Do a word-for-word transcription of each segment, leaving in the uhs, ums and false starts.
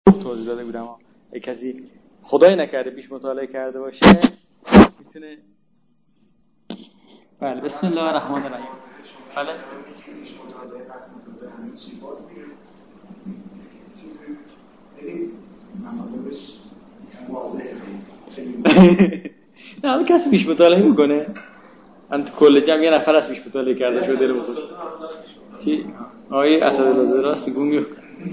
توضیح داده بودم اگه کسی خدای نکرده بیش مطالعه کرده باشه میتونه. بله بسم الله الرحمن الرحیم. بله نه همه کسی بیش مطالعه میکنه. من تو کل جمع یه نفر از بیش مطالعه کرده شده دلم خود چی؟ آقای اسدالله راست میگم میگم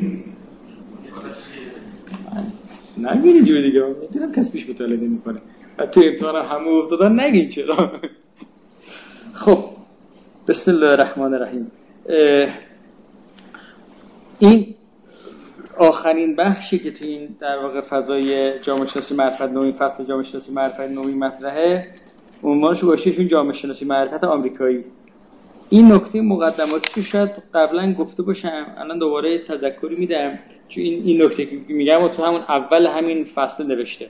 نگین اینجوری دیگه. میدونم کسی بیش مطالعه نمیکنه و تو امتحان همه افتادن نگین چرا. خب بسم الله الرحمن الرحیم. این آخرین بخشی که تو این در واقع فضای جامعه شناسی معرفت نوعی فصل جامعه شناسی معرفت نوعی مطرحه، عنوانش گذاشتهشون جامعه شناسی معرفت آمریکایی. این نکته مقدماتش رو شاید قبلا گفته باشم، الان دوباره تذکری میدم چون این این نکته که میگم تو همون اول همین فصل نوشته.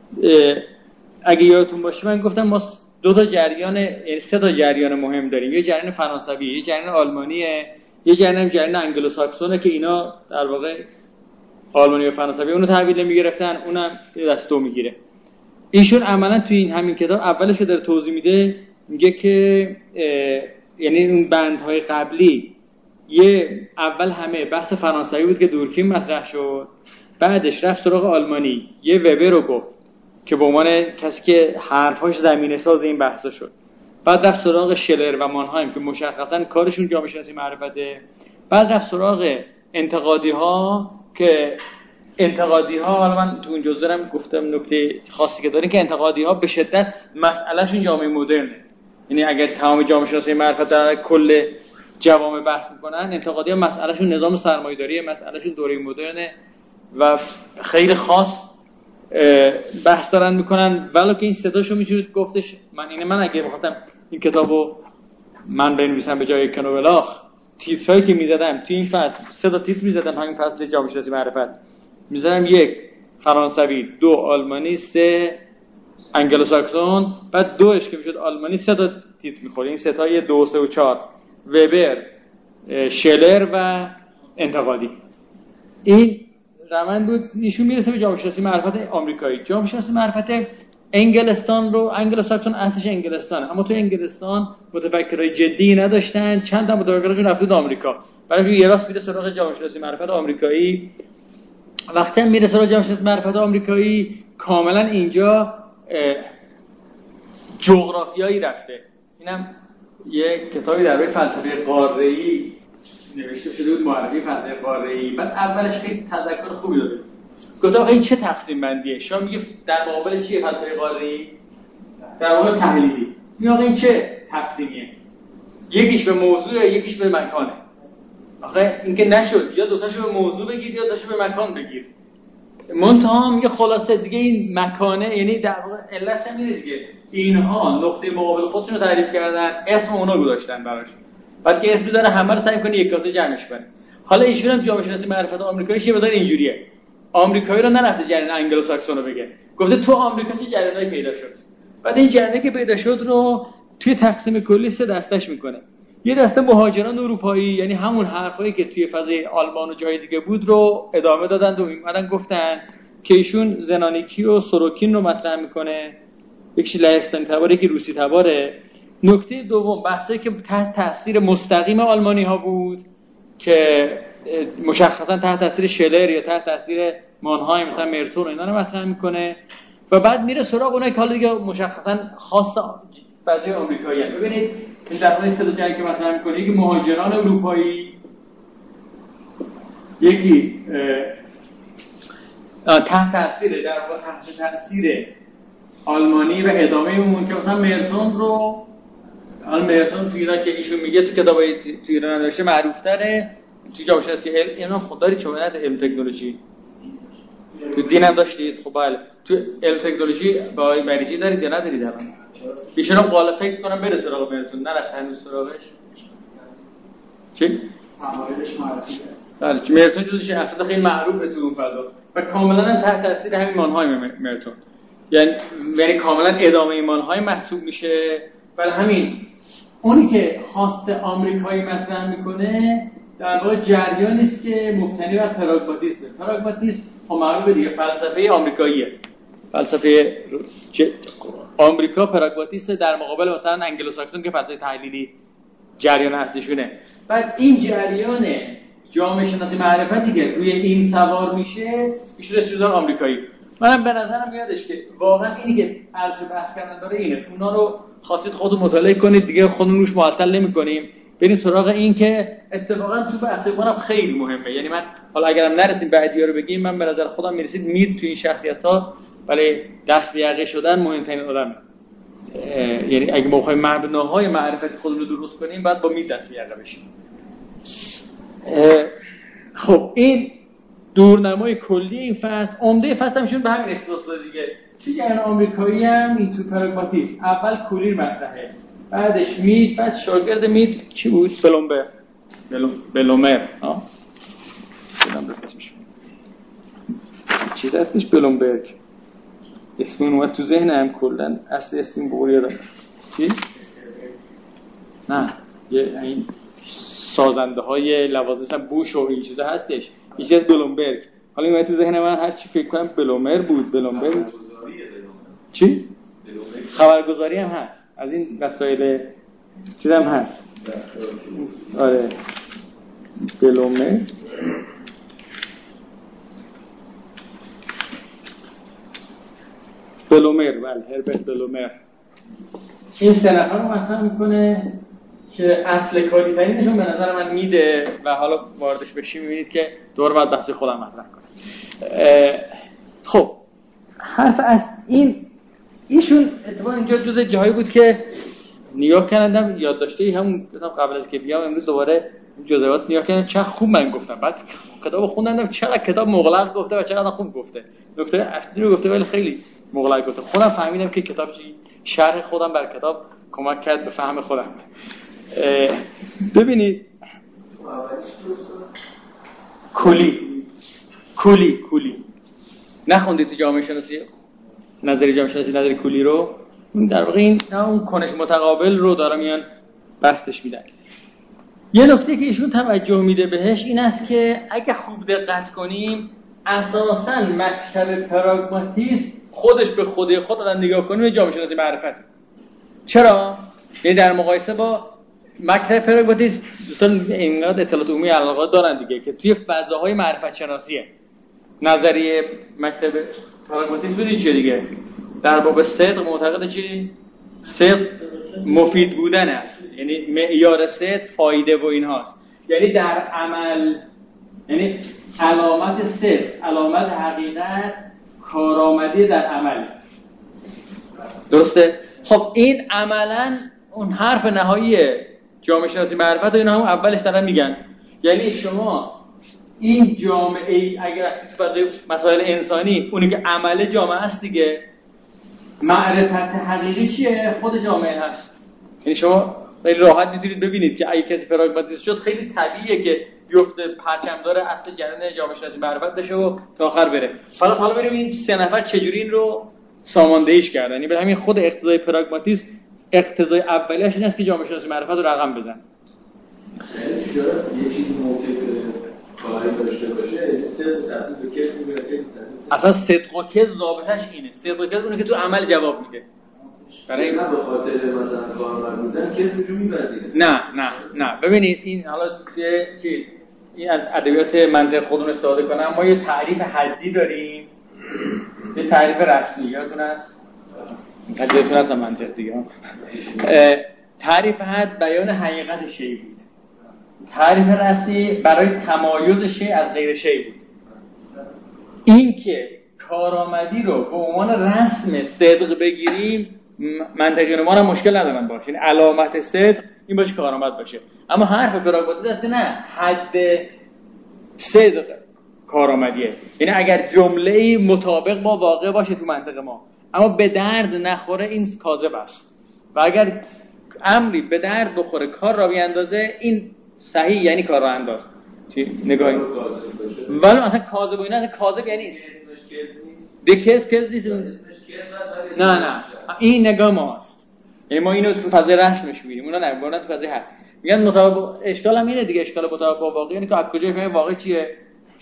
اگه یادتون باشه من گفتم ما دو تا جریان یعنی سه تا جریان مهم داریم. یه جریان فرانسوی، یه جریان آلمانیه، یه جریان جریان انگلو ساکسونه که اینا در واقع آلمانی و فرانسوی اونو تحویل نمیگرفتن، اونم دست دو میگیره. ایشون عملا توی این همین کتاب اولش که داره توضیح میده میگه که یعنی اون بندهای قبلی یه اول همه بحث فرانسوی بود که دورکیم مطرح شد، بعدش رفت سراغ آلمانی، یه وبر رو گفت که به عنوان کسی که حرفاش زمینه ساز این بحثا شد، بعد رفت سراغ شلر و مانهایم که مشخصا کارشون جامعه شناسی معرفته، بعد رفت سراغ انتقادی ها که انتقادی ها حالا من تو اون جزء هم گفتم نکته خاصی که دارین که انتقادی ها به شدت مسئلهشون جامعه مدرنه. یعنی اگر تمام جامعه شناسی معرفت در کل جوامع بحث میکنن، انتقادی ها مسئلهشون نظام سرمایه‌داریه، مسئلهشون دوره مدرنه و خیلی خاص بحث دارن میکنن. ولی که این صداشو میشود گفتش من اینه من اگه بخواستم این کتابو من بنویسم به جای کنوبلاخ، تیترایی که میزدم تو این فصل سه تا تیتر میزدم همین فصل جامعه شناسی معرفت میزدم: یک فرانسوی، دو آلمانی، سه انگلو ساکسون. بعد دوش که میشد آلمانی سه تا تیتر میخوره. این سه تا یه دو سه و چهار وبر، شلر و انتقادی. این روند بود. ایشون میرسه به جامعه شناسی معرفت آمریکایی. جامعه شناسی معرفت انگلستان رو انگلو ساکسون اصلش انگلستانه، اما تو انگلستان متفکرای جدی نداشتن، چند تا متفکرشون رفتن آمریکا. برای یه راست میره سراغ جامعه شناسی معرفت آمریکایی. وقتی هم میره سراغ جامعه شناسی معرفت آمریکایی کاملا اینجا جغرافیایی رفته. اینم یه کتابی درباره فلسفه قاره‌ای نوشته شده بود، معرفی فلسفه قاره‌ای. بعد اولش خیلی تذکر خوبی داده. گفتم این چه تقسیم بندیه؟ شما میگه در مقابل چیه فلسفه قاره‌ای؟ در مقابل تحلیلی. میگه این چه تقسیمیه؟ یکیش به موضوع، یکیش به مکانه. آخه این که نشد، یا دوتاشو به موضوع بگیر یا دوتاشو به مکان بگیر. منتها میگه خلاصه دیگه این مکانه، یعنی در واقع علتش هم اینه دیگه اینها نقطه مقابل خودشون رو تعریف کردن، اسم اونا گذاشتن براش، بعد که اسم داره همه رو سعی کنه یک کاسه جمعش کنه. حالا ایشون هم جامعه شناسی معرفت آمریکایی چه مدار اینجوریه. آمریکایی رو نرفته جریان انگلو ساکسون رو بگه، گفته تو آمریکا چه جریانایی پیدا شد. بعد این جریانی که پیدا شد رو توی تقسیم کلی سه دستش میکنه. یه دسته مهاجران اروپایی، یعنی همون حرفایی که توی فضای آلمان و جای دیگه بود رو ادامه دادن و اومدن گفتن که ایشون زنانیکی و سوروکین رو مطرح میکنه، یکیش لهستانی تباره، یکی روسی تباره. نکته دوم بحثی که تحت تاثیر مستقیم آلمانی ها بود که مشخصا تحت تاثیر شلر یا تحت تاثیر مانهایم مثلا مرتون و اینا رو مطرح میکنه. و بعد میره سراغ اونایی که حالا دیگه مشخصا خاص فضای آمریکایی هست. ببینید این در واقع سه تا جایی که مطرح میکنه، یکی مهاجران اروپایی، یکی تحت تاثیر در واقع تحت تاثیر آلمانی و ادامه اون که مثلا مرتون رو حالا مرتون تو ایران که ایشون میگه تو کتابای تو ایران نوشته معروف تره، تو جامعه شناسی علم اینا خودداری چونت علم تکنولوژی تو دین هم داشتید. خب بله تو علم تکنولوژی با آقای مریجی دارید یا ندارید؟ الان ایشون هم قاله فکر کنم بره سراغ مرتون، نرفت هنوز سراغش. چی؟ اوایلش معرفی کرد. بله مرتون جزوش افراد خیلی معروفه تو اون فضاست و کاملا تحت تاثیر همین مانهای مرتون، یعنی یعنی کاملا ادامه ایمانهای محسوب میشه. ولی همین اونی که خاص آمریکایی مطرح میکنه در واقع جریانی است که مبتنی بر پراگماتیسمه. پراگماتیسم خب معلومه دیگه فلسفه آمریکاییه. فلسفه ج... آمریکا پراگماتیسته در مقابل مثلا انگلوساکسون که فلسفه تحلیلی جریان اصلیشونه. بعد این جریان جامعه شناسی معرفتی که روی این سوار میشه میشه رسیدن آمریکایی. منم به نظرم میادش که واقعا اینی که عرض بحث کردن داره اینه. اونا رو خواستید خودتون مطالعه کنید دیگه، خودمون روش معطل نمی‌کنیم. بریم سراغ این که اتفاقا تو بحث منم خیلی مهمه. یعنی من حالا اگرم نرسیم بعدی‌ها رو بگیم، من به نظر خودم میرسید مید تو این شخصیت‌ها ولی دست به یقه شدن مهمترین آدمه. یعنی اگه ما بخوایم مبناهای معرفت خودمون رو درست کنیم بعد با مید دست به یقه بشیم. خب این دورنمای کلی این فصل، عمده فصل همشون به همین اختصاص داره دیگه. چیزی این آمریکایی هم این تو پراگماتیسم اول کولیر مطرحه، بعدش مید، بعد شاگرد مید چی بود؟ بلومبر بلوم بلومر ها بلومبر اسمش چی هستش؟ بلومبرگ. اسم اون اومد تو ذهنم کلا، اصل اسم بور یادم چی؟ نه یه این سازنده های لوازم مثلا بوش و این چیزا هستش، یه چیز بلومبرگ. حالا این تو ذهن من هر چی فکر کنم بلومر بود. بلومبرگ چی؟ خبرگزاری هم هست، از این وسایل چیز هم هست. آره بلومر بلومر بله هربرت بلومر. این سه نفر رو مطرح میکنه که اصل کاری ترینشون به نظر من میده و حالا واردش بشی میبینید که دور بعد بحث خودم مطرح کنه. خب حرف از این ایشون اتفاقا اینجا جزء جایی بود که نگاه کردم یادداشتی همون قبل از که بیام امروز دوباره جزئیات نگاه کردم، چقدر خوب من گفتم. بعد کتابو خوندم چقدر کتاب مغلق گفته و چقدر خوب گفته. نکته اصلی رو گفته ولی خیلی مغلق گفته. خودم فهمیدم که کتاب چی، شرح خودم بر کتاب کمک کرد به فهم خودم. ببینید کلی کلی کلی نخوندید تو جامعه شناسی نظری جامعه شناسی نظری کلی رو؟ در واقع این اون کنش متقابل رو داره میان بستش میدن. یه نکته که ایشون توجه میده بهش این است که اگه خوب دقت کنیم اساساً مکتب پراگماتیسم خودش به خودی خود آدم نگاه کنیم جامعه شناسی معرفت. چرا؟ یعنی در مقایسه با مکتب پراگماتیسم دوستان اینقدر اطلاعات عمومی علاقه دارن دیگه که توی فضاهای معرفت شناسیه. نظریه مکتب پراگماتیسم بودین چیه دیگه؟ در باب صدق معتقد چی؟ صدق مفید بودن است، یعنی معیار صدق فایده و اینهاست. یعنی در عمل، یعنی علامت صدق، علامت حقیقت کارآمدی در عمل. درسته؟ خب این عملاً اون حرف نهایی جامعه شناسی معرفت و اینا هم اولش دارن میگن. یعنی شما این جامعه اگر تو فضای مسائل انسانی اونی که عمل جامعه است دیگه، معرفت حقیقی چیه؟ خود جامعه هست. یعنی شما خیلی راحت میتونید ببینید که اگه کسی پراگماتیست شد خیلی طبیعیه که بیفته پرچمدار اصل جریان جامعه شناسی معرفت بشه و تا آخر بره. حالا حالا بریم این سه نفر چجوری این رو ساماندهیش کردن. یعنی به همین خود اقتضای پراگماتیسم اقتضای اولیه‌اش این است که جامعه شناسی معرفت رو رقم بزن. یعنی چجوری یه چیزی موقع کاری داشته باشه صدق تبدیل به کذب میشه. اصلا صدق و کذب ضابطش اینه. صدق و کذب اونه که تو عمل جواب میده. برای نه به خاطر مثلا کاربر بودن کذبشو می‌پذیره. نه نه نه ببینید این حالا چی این از ادبیات منطق خودمون استفاده کنم. ما یه تعریف حدی داریم، یه تعریف رسمی. یادتون هست؟ حدیتون هست منطق دیگه. تعریف حد بیان حقیقت شی بود. تعریف رسمی برای تمایز شی از غیر شی بود. این که کارآمدی رو به عنوان رسم صدق بگیریم منطقیان ما هم مشکل ندارن باشه، یعنی علامت صدق این باشه کارآمد باشه. اما حرف پراگماتیسم است نه، حد صدق کارآمدیه. یعنی اگر جمله‌ای مطابق با واقع باشه تو منطق ما اما به درد نخوره این کاذب است، و اگر امری به درد بخوره کار را بیاندازه این صحیح، یعنی کار را انداز. چی نگاهی ولی مثلا کاذب و اینا اصلا کاذب یعنی اسمش کذب نیست. به کذب کذب نیست. نه نه این نگاه ماست. یعنی ما اینو تو فضای رسمش می‌بینیم، اونا نه، اونا تو فضای حد میگن مطابق. اشکال هم اینه دیگه، اشکال مطابق با واقع یعنی که از کجا فهمیم واقع چیه.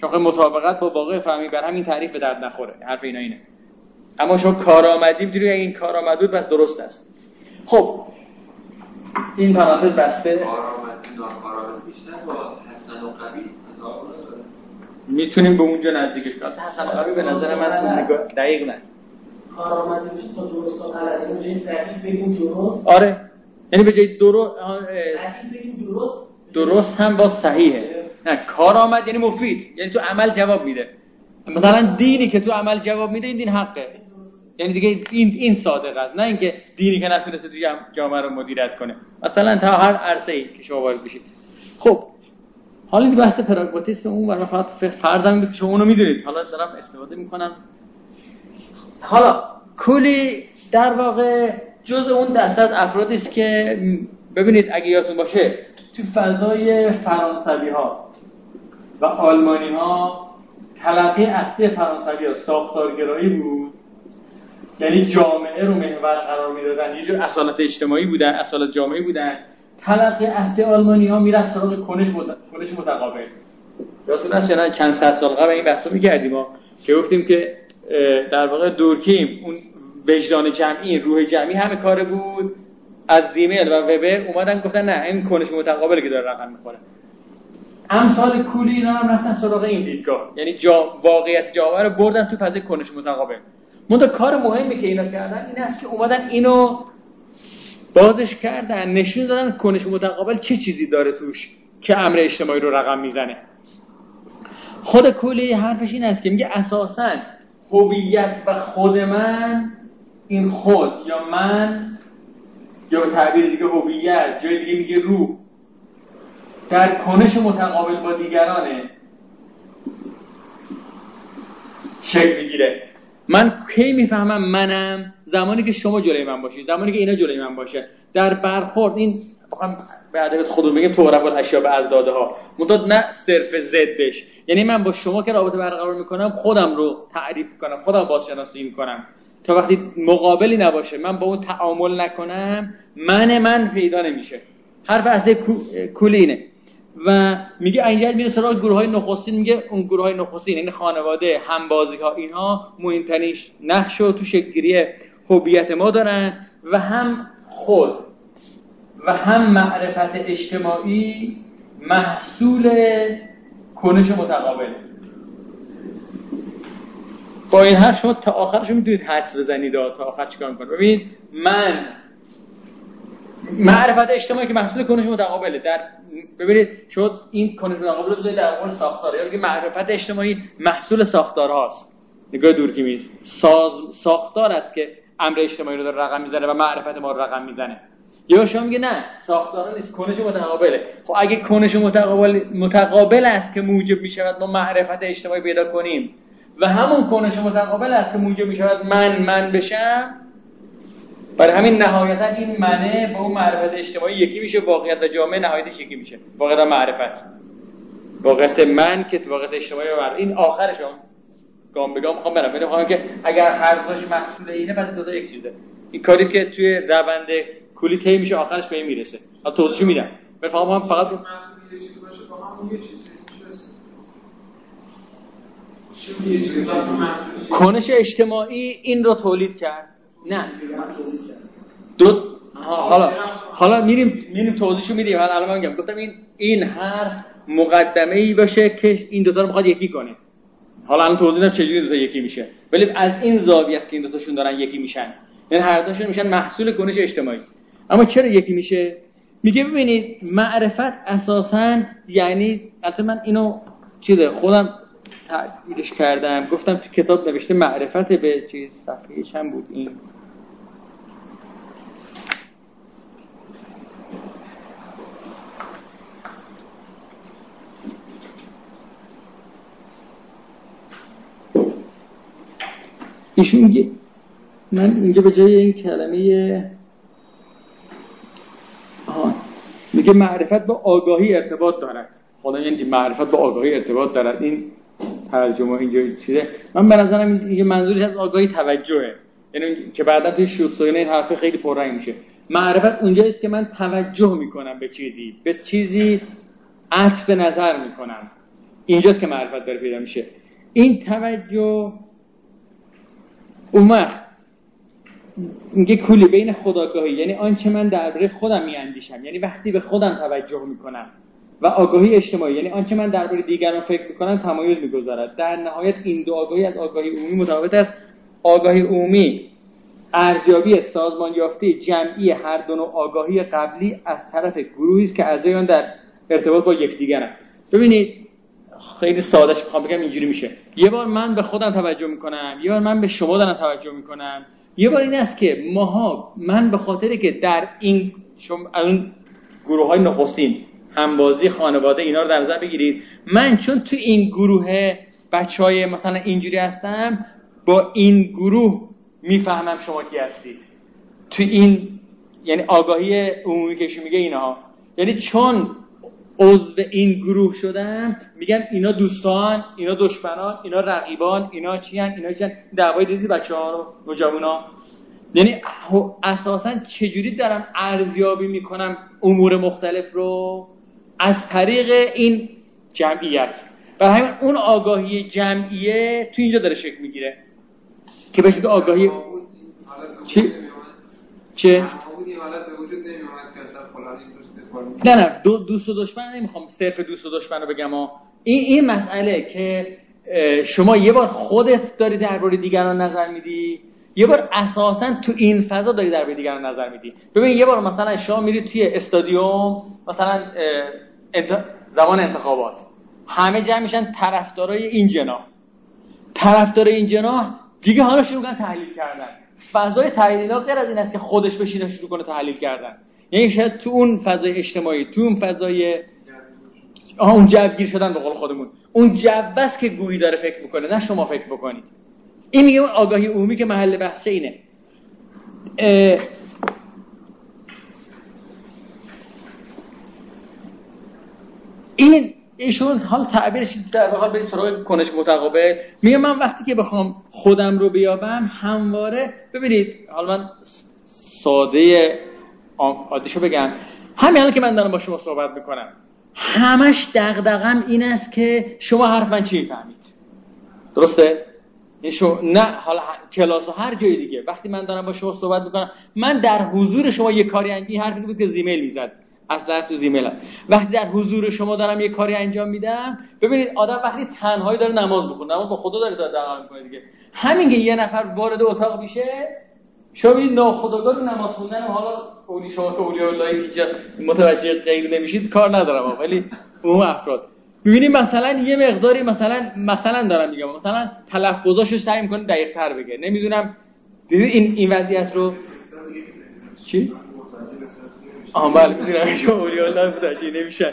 شما مطابقت با واقع فهمی بر همین تعریف به درد نخوره. حرف اینا اینه. اما شما کارآمدی می‌دونید این کارآمدی بس درست است. خب این پرانتز بسته. کارآمدی ناکارآمدی بیشتر با حسن و قبیح میتونیم به اونجا نزدیکش کنیم. حسن و قبیح به نظر من نگاه دقیق نه. کارآمدی میشه تا درست تا غلط. اینو جای صحیح بگیم درست. آره. یعنی به جای درست صحیح بگیم درست. درست هم با صحیحه. نه کارآمد یعنی مفید. یعنی تو عمل جواب میده. مثلا دینی که تو عمل جواب میده این دین حقه. یعنی دیگه این این صادق است، نه اینکه دینی که نتونسته تو جامعه رو مدیریت کنه. مثلا تا هر عرصه‌ای که شما وارد بشید. خب حالا این بحث پراگماتیسم اون برام فقط فرضم بود که شما اونو میدونید. حالا دارم استفاده میکنم. حالا کلی در واقع جزء اون دسته از افرادی است که ببینید اگه یادتون باشه تو فضای فرانسوی‌ها و آلمانی‌ها تلقی اصلی فرانسوی‌ها ساختارگرایی بود. یعنی جامعه رو محور قرار میدادن، یه جور اصالت اجتماعی بودن، اصالت جامعی بودن. تلقی اصلی آلمانی‌ها میرفت سراغ کنش کنش متقابل. یادتون هست یا نه چند صد سال قبل این بحثو می‌کردیم ما که گفتیم که در واقع دورکیم اون وجدان جمعی، روح جمعی همه کار بود. از زیمل و وبر اومدن گفتن نه این کنش متقابل که داره رقم می‌خوره. امثال کولی اینا هم رفتن سراغ این دیدگاه، یعنی جا واقعیت جامعه رو بردن تو فضای کنش متقابل. منتها کار مهمی که اینا کردن این است که اومدن اینو بازش کردن، نشون دادن کنش متقابل چه چیزی داره توش که امر اجتماعی رو رقم میزنه. خود کلی حرفش این است که میگه اساساً هویت و خود من، این خود یا من یا به تعبیر دیگه هویت، جای دیگه میگه روح، در کنش متقابل با دیگرانه شکل میگیره. من کی میفهمم منم؟ زمانی که شما جلوی من باشید، زمانی که اینا جلوی من باشه. در برخورد این بخوام به ادبیات خودمون بگیم تعرف الاشیاء باضدادها، منتها نه صرف ضدش. یعنی من با شما که رابطه برقرار میکنم خودم رو تعریف کنم، خودم بازشناسی میکنم. تا وقتی مقابلی نباشه، من با اون تعامل نکنم، من من پیدا نمیشه. حرف اصلی کلی اینه. و میگه اینجا میره سراغ گروه‌های نخستین. میگه اون گروه‌های نخستین یعنی خانواده، همبازی‌ها، اینها مهمترین نقش رو تو شکل‌گیری هویت ما دارن و هم خود و هم معرفت اجتماعی محصول کنش متقابل. با این هر شما تا آخرش میتونید حدس بزنید تا آخر چیکار می‌کنه. ببینید من معرفت اجتماعی که محصول کنش متقابله. در ببینید شما این کنش متقابل رو بذارید در مورد ساختار، یا بگید معرفت اجتماعی محصول ساختارهاست. نگاه دورکیمی ساز ساختار است که امر اجتماعی رو داره رقم میزنه و معرفت ما رو رقم میزنه. یا شما میگه نه ساختارا نیست، کنش متقابله. خب اگه کنش متقابل متقابل است که موجب میشود ما معرفت اجتماعی پیدا کنیم و همون کنش متقابل است که موجب میشود من من بشم، برای همین نهایتا این منه با اون معرفت اجتماعی یکی میشه، واقعیت و جامعه نهایتش یکی میشه. واقعیت و معرفت، واقعیت من که واقعیت اجتماعی و معرفت، این آخرش هم گام به گام میخوام برم. من میخوام که اگر هر دوش محصول اینه پس دو تا یک چیزه. این کاری که توی روند کلی طی میشه آخرش به این میرسه. من توضیحشو میدم. بفهمم هم فقط محصول یه چیزی باشه با همون یه چیزی میشه. کنش اجتماعی این رو تولید کرد. نه دو حالا حالا میریم میریم توضیحشو میدیم. حالا الان من میگم گفتم این این حرف مقدمه‌ای باشه که این دو تا رو میخواد یکی کنه. حالا الان توضیح میدم چجوری دو تا یکی میشه. ولی از این زاویه است که این دو تاشون دارن یکی میشن. یعنی هر دوشون میشن محصول کنش اجتماعی. اما چرا یکی میشه؟ میگه ببینید معرفت اساساً یعنی البته من اینو چیزه خودم تعبیرش کردم، گفتم تو کتاب نوشته معرفت به چیز صفحه چند بود این ایشون میگه من اینجا به جای این کلمه آها میگه معرفت با آگاهی ارتباط دارد. خدا یعنی معرفت با آگاهی ارتباط دارد. این ترجمه اینجا چیزه. من به نظرم این منظورش از آگاهی توجهه، یعنی که بعدا توی شوتسوینه این حرف خیلی پررنگ میشه. معرفت اونجاییست که من توجه میکنم به چیزی، به چیزی عطف نظر میکنم. اینجاست که معرفت داره پیدا میشه. این توجه اون وقت میگه کلی بین خودآگاهی، یعنی آنچه من درباره خودم میاندیشم، یعنی وقتی به خودم توجه میکنم، و آگاهی اجتماعی، یعنی آنچه من درباره دیگران فکر میکنم تمایز میگذارد. در نهایت این دو آگاهی از آگاهی عمومی متفاوت است. آگاهی عمومی ارزیابی سازمان یافته جمعی هر دو نوع آگاهی قبلی از طرف گروهی است که اعضای آن در ارتباط با یکدیگرند. ببینید خیلی سادهش میخوام بگم اینجوری میشه. یه بار من به خودم توجه میکنم، یه بار من به شما دارم توجه میکنم، یه بار این است که ماها من به خاطری که در این شما اون گروه‌های نخستین همبازی خانواده اینا رو در نظر بگیرید، من چون تو این گروه بچهای مثلا اینجوری هستم، با این گروه میفهمم شما کی هستید. تو این یعنی آگاهی عمومی که شو میگه اینا، یعنی چون عضو این گروه شدم میگم اینا دوستان، اینا دشمنان، اینا رقیبان، اینا چی ان، اینا چی ان. دعوای دیدی بچه‌ها رو، نوجوانا، یعنی اساساً چجوری دارم ارزیابی میکنم امور مختلف رو از طریق این جمعیت. برای همین اون آگاهی جمعیه تو اینجا داره شکل میگیره که بهش میگه آگاهی چی؟ چه؟ نه نه دو دوست و دشمن نمیخوام صرف دوست و دشمن رو بگم ها. این این مسئله که شما یه بار خودت داری درباره دیگران نظر میدی، یه بار اساساً تو این فضا داری درباره دیگران نظر میدی. ببین یه بار مثلا شما میری توی استادیوم مثلا انت... زمان انتخابات، همه جمع میشن طرفدارای این جناح، طرفدارای این جناح دیگه حالا شروع کردن تحلیل کردن. فضای تحلیلینا غیر از این است که خودش بشینه شروع کنه تحلیل کردن، یعنی شاید تو اون فضای اجتماعی، تو اون فضای آها اون جوگیر شدن به قول خودمون، اون جو بس که گویی داره فکر میکنه، نه شما فکر بکنید. این میگه اون آگاهی عمومی که محل بحث اینه. این ایشون حال تعبیرش در واقع بریم سراغ کنش متقابل. میگه من وقتی که بخوام خودم رو بیابم همواره، ببینید حالا من ساده عادیشو بگم، همین الان که من دارم با شما صحبت میکنم همش دغدغم این است که شما حرف من چی میفهمید. درسته؟ شو نه حالا کلاس و هر جای دیگه وقتی من دارم با شما صحبت میکنم، من در حضور شما یه کاری انجام، این حرفی بود که زیمیل میزد اصلا تو زیمیل هست. وقتی در حضور شما دارم یه کاری انجام میدم، ببینید آدم وقتی تنهایی داره نماز میخونه، نماز با خدا داره دعوا میکنه دیگه، همین که یه نفر وارد اتاق میشه شما ببینید ناخودآگاه رو نماز خوندن و حالا اولی شما که اولیاء الله که متوجه غیر نمیشید کار ندارم، ولی اون افراد می‌بینید مثلا یه مقداری مثلا مثلا دارم میگم مثلا تلفظاشو سعی می‌کنه دقیق‌تر بگه، نمیدونم دیدید این این وضعیت رو چی؟ آها بله می‌دونم که اولیاء الله متوجه نمیشن.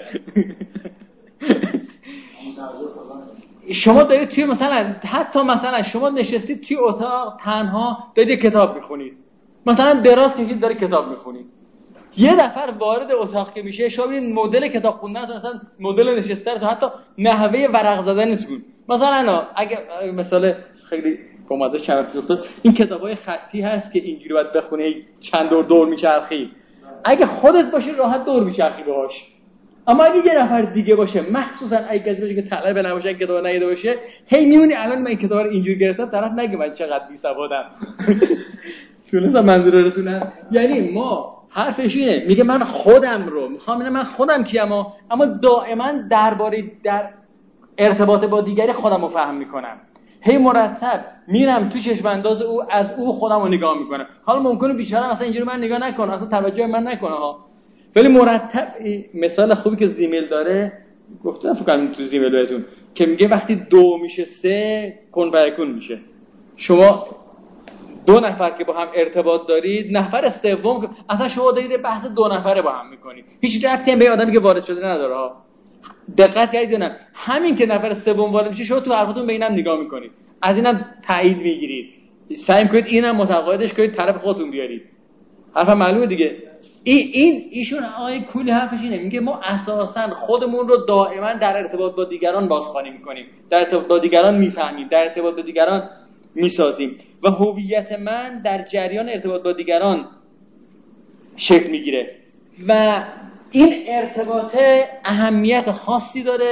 شما دارید توی مثلا حتی مثلا شما نشستید توی اتاق تنها دارید کتاب می‌خونید، مثلا دراز کشید دارید کتاب می‌خونید، یه نفر وارد اتاق که میشه شما ببینید مدل کتاب خوندنتون، مثلا مدل نشستنتون، حتی نحوه ورق زدنتون، مثلا اگه مثلا خیلی بامزه چند تا این کتابای خطی هست که اینجوری باید بخونی چند دور دور میچرخی، اگه خودت باشی راحت دور میچرخی باهاش، اما اگه یه نفر دیگه باشه، مخصوصا اگه کسی باشه که طلب نباشه، کتاب نیده باشه، هی میمونی الان من این کتاب رو اینجوری گرفتم، طرف نگه من چقدر بی‌سوادم. سولسا منظور رسولن، یعنی ما حرفش اینه، میگه من خودم رو میخوام، اینه من خودم کیم، اما دائما درباره در ارتباط با دیگری خودم رو فهم میکنم، هی مرتب میرم تو چشم انداز او، از او خودم رو نگاه میکنم. حالا ممکنه بیچاره مثلا اینجوری من نگاه نکنه، اصلا توجه من نکنه ها، ولی مرتب. مثال خوبی که زیمیل داره گفتم فکر کنم تو زیمیل بهتون، که میگه وقتی دو میشه سه کن فیکون میشه. شما دو نفر که با هم ارتباط دارید، نفر سوم اصلا شما دارید بحث دو نفره با هم میکنید، هیچ ربطی هم به آدمی که وارد شده نداره ها. دقت کردید نه؟ همین که نفر سوم وارد میشه شما تو حرفتون به اینم نگاه میکنید، از اینم تایید میگیرید، سعی میکنید اینم متقاعدش کنید طرف خودتون بیارید. حرف معلومه دیگه. این این ایشون آقای کولی حرفش اینه، میگه ما اساسا خودمون رو دائما در ارتباط با دیگران بازخوانی میکنیم، در ارتباط با دیگران میفهمیم، در ارتباط با دیگران میسازیم و هویت من در جریان ارتباط با دیگران شکل میگیره و این ارتباط اهمیت خاصی داره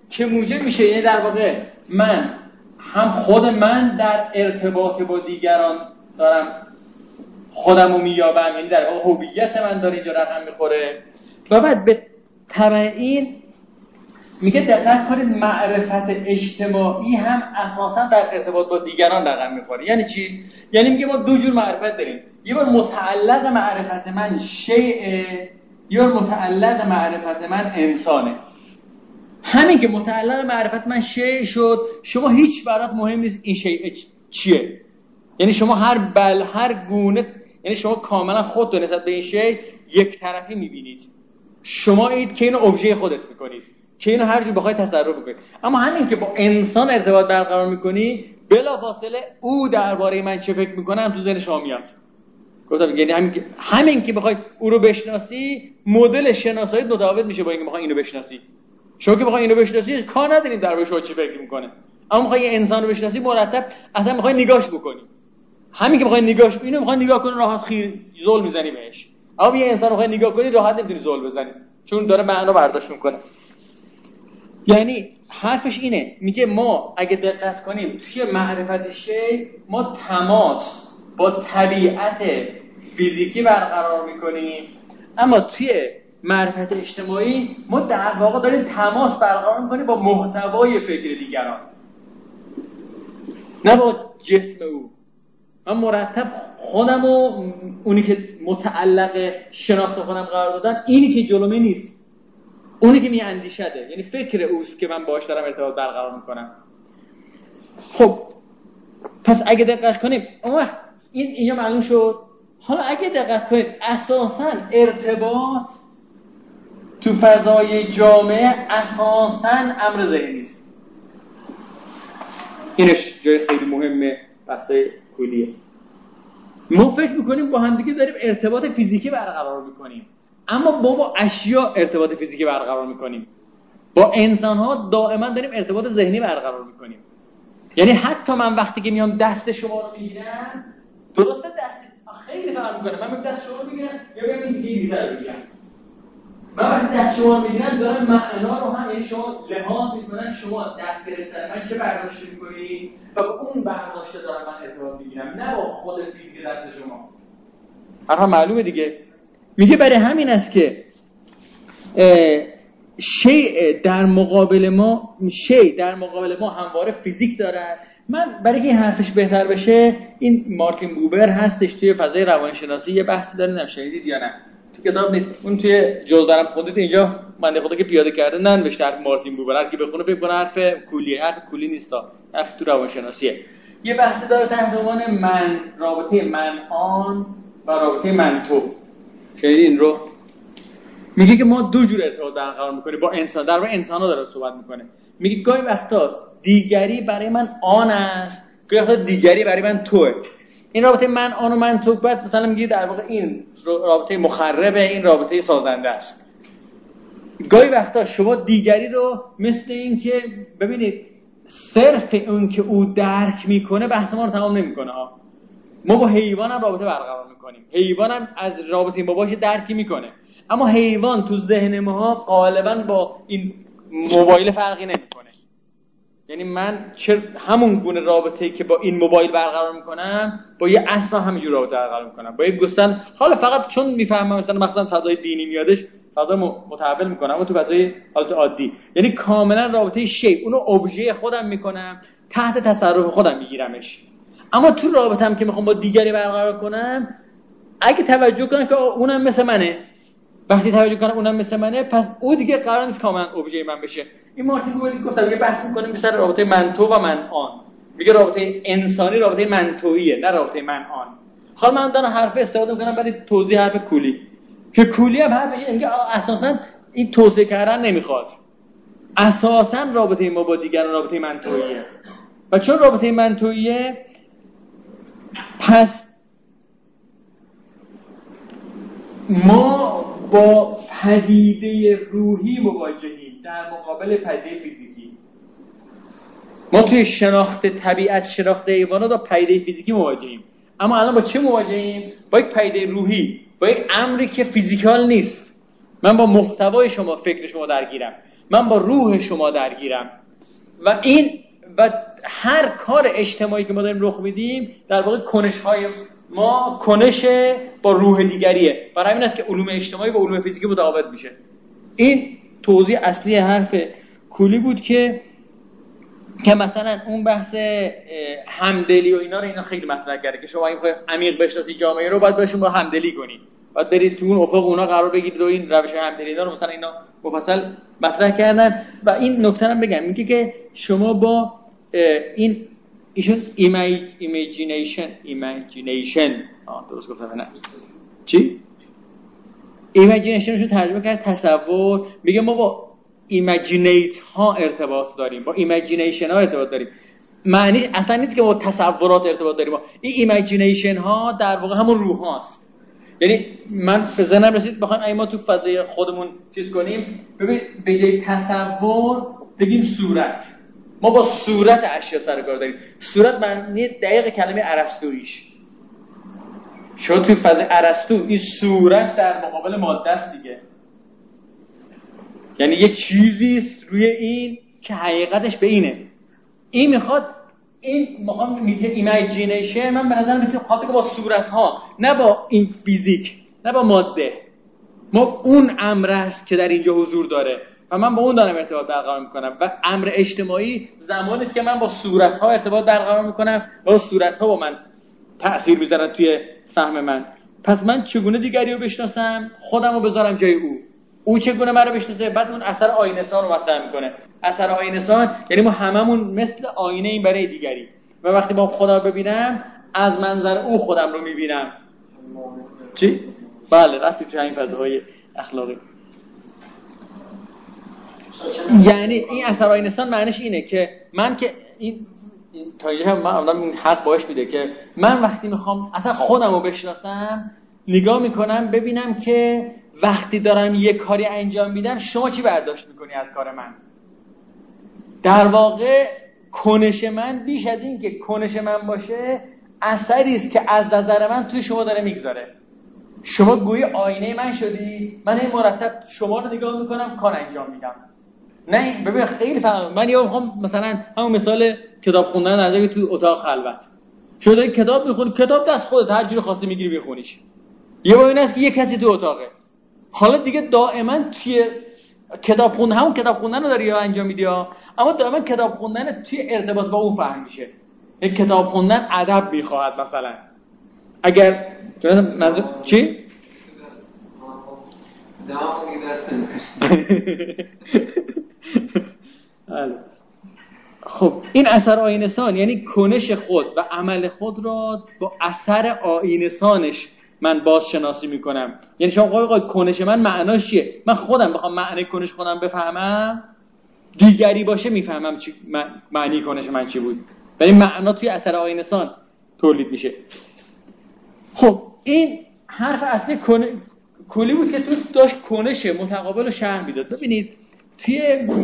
که موجب میشه، یعنی در واقع من هم خود من در ارتباط با دیگران دارم خودم رو میابم، یعنی در واقع هویت من داره اینجا رقم میخوره. و بعد به تبع این میگه دقت کنید معرفت اجتماعی هم اساسا در ارتباط با دیگران رقم میخوره. یعنی چی؟ یعنی میگه ما دو جور معرفت داریم، یه بار متعلق معرفت من شیء، یه بار متعلق معرفت من انسانه. همین که متعلق معرفت من شیء شد، شما هیچ برات مهم نیست این شیء چیه، یعنی شما هر بل هر گونه، یعنی شما کاملا خود رو نسبت به این شیء یک طرفی میبینید، شما اید که اینو ابژه خودت میکنید، که اینو هر جور بخوای تصرف کنید. اما همین که با انسان ارتباط برقرار میکنی، بلافاصله او درباره من چه فکر میکنه هم تو ذهن شما میاد. گفتم یعنی همین که همین که بخوای او رو بشناسی، مدل شناسایی متفاوت میشه با اینکه بخوای اینو بشناسی. شما که بخوای اینو بشناسی کار نداریم درباره شما چی فکر میکنه، اما میخوای یه انسان رو بشناسی مرتب اصلا میخوای نگاهش بکنی. همین که بخوای نگاهش اینو میخوای نگاه کنی راحت خیر زل میزنی بهش، اما یه انسان رو میخوای نگاه کنی راحت نمیتونی زل بزنی چون داره معنا برداشت میکنه. یعنی حرفش اینه، میگه ما اگه دقت کنیم توی معرفت شیء ما تماس با طبیعت فیزیکی برقرار میکنیم، اما توی معرفت اجتماعی ما در واقع داریم تماس برقرار میکنیم با محتوای فکر دیگران، نه با جسم او. من مرتب خودم و اونی که متعلق شناخت خودم قرار دادم، اینی که جلومه نیست، اونی که میاندیشده، یعنی فکر اوست که من باهاش دارم ارتباط برقرار میکنم. خب پس اگه دقت کنیم اون وقت این اینجا معلوم شد. حالا اگه دقت کنید اساساً ارتباط تو فضای جامعه اساساً امر ذهنی نیست. اینش جای خیلی مهمه بحث کلیه. ما فکر میکنیم با همدیگه داریم ارتباط فیزیکی برقرار میکنیم، اما با با اشیا ارتباط فیزیکی برقرار میکنیم، با انسان‌ها دائما داریم ارتباط ذهنی برقرار میکنیم. یعنی حتی من وقتی که میام دست شما رو میگیرم، درسته دست خیلی فرق میکنه، من میام دست شما رو میگیرم یا میام این دیگه دیگر رو میگیرم. من وقتی دست شما رو میگیرم دارم معنا رو هم، یعنی شما لحاظ میکنن شما دست گرفتن من چه برداشتی میکنی و با اون برداشته دارم من ارتباط میگیرم، نه با خود فیزیک دست شما. هرها معلومه دیگه. میگه برای همین است که شیء در مقابل ما شیء در مقابل ما همواره فیزیک داره. من برای که این حرفش بهتر بشه، این مارتین بوبر هستش توی فضای روانشناسی یه بحثی داره، نشنیدید یا نه؟ تو کتاب نیست، اون توی جزدارم خودت اینجا بنده خدا که پیاده کرده ننوشته حرف مارتین بوبر، هر کی بخونه فکر کنه حرف کلیه، حرف کلی نیستا، حرف تو روانشناسیه. یه بحثی داره تحت عنوان من، رابطه من آن و رابطه من تو. شنیدید این رو؟ میگه که ما دو جور ارتباط برقرار میکنیم با انسان، در واقع انسان‌ها داره صحبت میکنه. میگه گاهی وقتا دیگری برای من آن است، گاهی وقتا دیگری برای من توئه. این رابطه من آن و من تو، بعد مثلا میگه در واقع این رابطه مخربه، این رابطه سازنده است. گاهی وقتا شما دیگری رو مثل این که ببینید صرف اون که او درک میکنه بحث ما رو تمام نمیکنه ها. ما با حیوان هم رابطه برقرار میکنیم، حیوان هم از رابطه با باش درکی میکنه، اما حیوان تو ذهن ما غالبا با این موبایل فرقی نمیکنه. یعنی من چه همون گونه رابطه‌ای که با این موبایل برقرار میکنم با یه اسب همینجور رابطه برقرار میکنم، با یه گوسفند. حالا فقط چون میفهمم مثلا مثلا فضای دینی میادش فضا متحول میکنم، اما تو فضای حالت عادی یعنی کاملا رابطه شی، اونو ابژه خودم میکنم، تحت تصرف خودم میگیرمش. اما تو رابطه‌ام که میخوام با دیگری برقرار کنم، اگه توجه کنم که اونم مثل منه، وقتی توجه کنم اونم مثل منه، پس او دیگه قرار نیست کاملا ابژه من بشه. این مارتین بوبر گفتم یه بحث می‌کنیم مثلا رابطه من تو و من آن. میگه رابطه انسانی رابطه من توییه، نه رابطه من آن. حالا من دارم حرف استفاده می‌کنم برای توضیح حرف کلی، که کلی هم حرفش اینه، میگه اساساً این توصیه کردن نمیخواد. اساساً رابطه ما با دیگران رابطه من توییه. و چون رابطه من توییه، پس ما با پدیده روحی مواجهیم در مقابل پدیده فیزیکی. ما توی شناخت طبیعت، شناخت حیوانات با پدیده فیزیکی مواجهیم، اما الان با چه مواجهیم؟ با یک پدیده روحی، با یک امری که فیزیکال نیست. من با محتوای شما، فکر شما درگیرم. من با روح شما درگیرم. و این و هر کار اجتماعی که ما داریم رخ میدیم در واقع کنش‌های ما کنش با روح دیگریه. برای همین است که علوم اجتماعی با علوم فیزیکی متفاوت میشه. این توضیح اصلی حرف کولی بود که که مثلا اون بحث همدلی و اینا رو اینا خیلی مطرح کرده که شما اگه بخواید عمیق بشناسید جامعه رو باید بهشون با همدلی کنید، باید برید تو اون افق اونا قرار بگیرید و این روش همدلی اینا رو مثلا اینا مفصل مطرح کردن. و این نکته رو بگم، میگه که شما با این ایشون ایمیجینیشن ایمیجینیشن آه درست گفتم نه چی ایمیجینیشنشون ترجمه کرد تصور. میگه ما با ایمیجینیت ها ارتباط داریم، با ایمیجینیشن ها ارتباط داریم. معنی اصلا نیست که با تصورات ارتباط داریم. ما این ایمیجینیشن ها در واقع همون روح هاست. یعنی من به ذهنم رسید بخوایم اگه ما تو فضای خودمون چیز کنیم، ببین به جای تصور بگیم صورت. ما با صورت اشیا سر کار داریم. صورت معنی دقیق کلمه ارسطوییش شد تو فضای ارسطو. این صورت در مقابل ماده است دیگه، یعنی یه چیزی است روی این که حقیقتش به اینه. این میخواد این میخوام میگه ایمیجینیشن من به نظر میاد خاطر با صورت ها، نه با این فیزیک، نه با ماده. ما اون امر است که در اینجا حضور داره و من با اون دارم ارتباط برقرار میکنم. و امر اجتماعی زمانی است که من با صورت ها ارتباط برقرار میکنم و صورت ها با من تأثیر میذارن توی فهم من. پس من چگونه دیگری رو بشناسم؟ خودم رو بذارم جای او. او چگونه من رو بشناسه؟ بعد اون اثر آینه‌سان رو مطرح میکنه. اثر آینه‌سان یعنی ما هممون مثل آینه این برای دیگری و وقتی با خدا ببینم از منظر او خودم رو میبینم. چی؟ بله رفتی تو این فضاهای اخلاقی. یعنی این اثر آینه‌سان معنیش اینه که من که این تا اینجا من آدم این حق باش میده که من وقتی میخوام اصلا خودم رو بشناسم نگاه میکنم ببینم که وقتی دارم یه کاری انجام میدم شما چی برداشت میکنی از کار من. در واقع کنش من بیش از این که کنش من باشه اثری است که از نظر من توی شما داره میگذاره. شما گویی آینه من شدی، من این مرتب شما رو نگاه میکنم کار انجام میدم. نه ببین خیلی فرق. من یا میخوام مثلا همون مثال کتاب خوندن نداری تو اتاق خلوت. شما داری کتاب میخونی، کتاب دست خودت هر جوری خواستی میگیری میخونیش. یه بار این است که یه کسی تو اتاقه. حالا دیگه دائما توی کتاب خوندن همون کتاب خوندن رو داری یا انجام میدی ها، اما دائما کتاب خوندن توی ارتباط با اون فهم میشه. یک کتاب خوندن ادب میخواهد مثلا. اگر منظور چی؟ خب این اثر آینه‌سان یعنی کنش خود و عمل خود را با اثر آینه‌سانش من بازشناسی میکنم. یعنی شما آقای کنش من معناش چیه؟ من خودم بخوام معنی کنش خودم بفهمم، دیگری باشه میفهمم چی معنی کنش من چی بود. ولی معنا توی اثر آینه‌سان تولید میشه. خب این حرف اصلی کن... کلی بود که تو داشت کنش متقابل رو شرح میداد. ببینید توی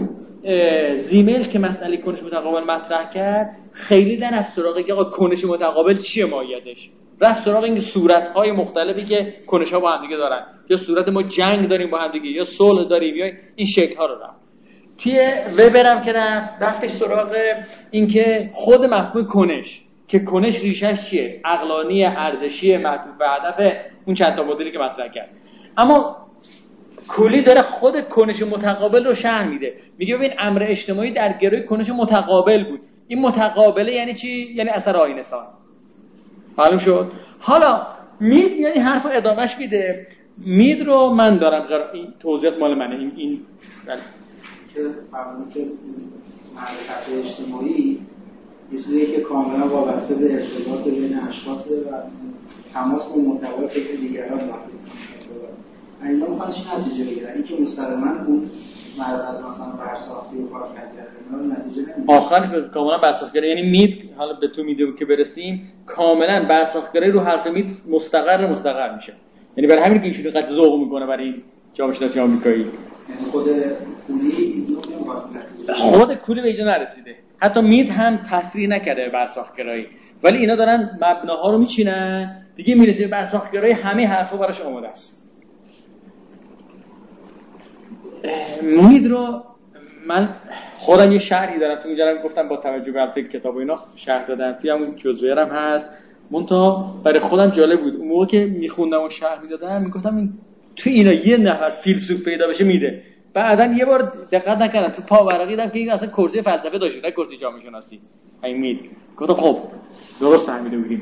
زیمل که مسئله کنش متقابل مطرح کرد خیلی در رفت سراغ که آقا کنش متقابل چیه ماهیتش. رفت سراغ این صورت‌های مختلفی که کنش‌ها با هم دیگه دارن. یا صورت ما جنگ داریم با هم دیگه، یا صلح داریم، یا این شکل‌ها رو رفت. توی وبرم که رفت رفتش سراغ این که خود مفهوم کنش که کنش ریشش چیه؟ عقلانی، ارزشی، معطوف به هدف، اون چند تا مدلی که مطرح کرد. اما کلی داره خود کنش متقابل رو شرح میده. میگه ببین امر اجتماعی در گروه کنش متقابل بود. این متقابله یعنی چی؟ یعنی اثر آینه‌سان. معلوم شد؟ حالا مید یعنی حرف ادامهش میده. مید رو من دارم، این توضیحات مال منه. این این بله که فرمودن که معرفت اجتماعی یه چیزی که کاملا وابسته به ارتباط بین اشخاص و تماس با محتوای فکر دیگران باشه. اینا میخوان چی نتیجه بگیرن؟ این که مستقیما اون معرفت مثلا برساختی و کارکردی اینا نتیجه نمیگیره. آخر کاملا برساختگرایی یعنی مید، حالا به تو میده که برسیم، کاملا برساختگرایی رو حرف مید مستقر مستقر میشه. یعنی برای همین که ایشون قد ذوق میکنه برای این جامعه شناسی آمریکایی. یعنی خود کولی اینو نمی‌خواست نتیجه. خود کولی به اینجا نرسیده. حتی مید هم تصریح نکرده برساختگرایی. ولی اینا دارن مبناها رو میچینن، دیگه میرسه به برساختگرایی، همه حرفا براش آماده است. مید رو من خودم یه شرحی دارم تو اینجا گفتم با توجه به البته کتاب و اینا شرح دادم، توی همون جزوه هم هست. منتها برای خودم جالب بود اون موقع که میخوندم و شرح میدادم میگفتم این تو اینا یه نفر فیلسوف پیدا بشه میده. بعدن یه بار دقت نکردم تو پاورقی دیدم که این اصلا کورس فلسفه داشت نه کورس جامعه شناسی. همین مید گفتم خب درست فهمیده بودیم.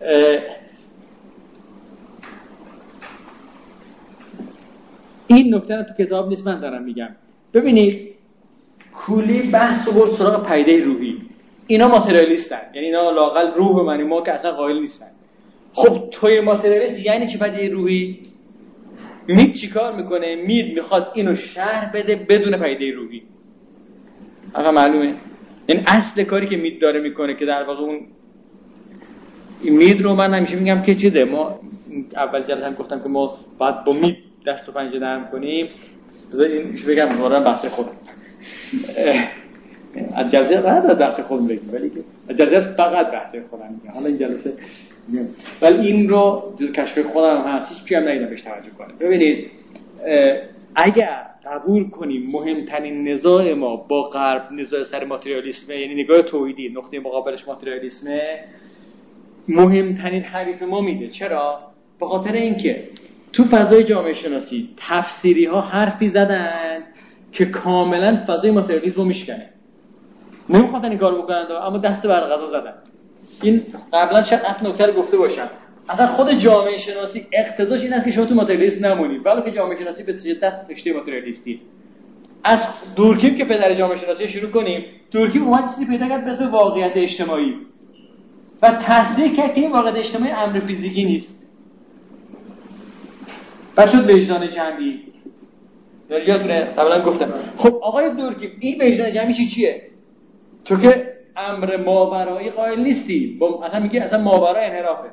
این نکته تو کتاب نیست، من دارم میگم. ببینید کلی بحث و برد سراغ پدیده روحی. اینا ماتریالیستن، یعنی اینا لااقل روح به معنی ما که اصلا قائل نیستن. خب توی ماتریالیست یعنی چه پدیده روحی؟ مید چیکار میکنه؟ مید میخواد اینو شرح بده بدون پدیده روحی. آقا معلومه؟ یعنی اصل کاری که مید داره میکنه که در واقع اون مید رو من همیشه میگم که چیه، ما اول جلسه هم گفتم که ما باید با مید دست و پنجه نرم کنیم. بذار اینش بگم دوباره بحث خودم. از جلسه بعد بحث خودم بگیم، ولی که از جلسه فقط بحث خودم میگم. حالا این جلسه میگم ولی این رو جز کشف خودم هم هست، هیچ کی هم ندیدم بهش توجه کنه. ببینید اگر قبول کنیم مهمترین نزاع ما با غرب نزاع سر ماتریالیسمه، یعنی نگاه توحیدی، نقطه مقابلش ماتریالیسمه، مهمترین حریف ما میده. چرا؟ به خاطر اینکه تو فضای جامعه شناسی تفسیری ها حرفی زدن که کاملا فضای ماتریالیسم رو میشکنه. نمیخوادن این کارو بکنن اما دست بر قضا زدن. این قبلا شاید اصلا نکته رو گفته باشم. اصلا خود جامعه شناسی اقتضاش این است که شما تو ماتریالیسم نمونید، ولی که جامعه شناسی به شدت رشته ماتریالیستی. از دورکیم که پدر جامعه شناسی شروع کنیم، دورکیم اومد چیزی پیدا کرد به اسم واقعیت اجتماعی و تصدیق کرد که این واقعیت اجتماعی امر فیزیکی نیست. بعد شد وجدان جمعی. یادتونه قبلا گفتم. خب آقای دورکیم این وجدان جمعی چی چیه؟ تو که امر ماورایی قائل نیستی، اصلا میگه اصلا ماورا انحرافه.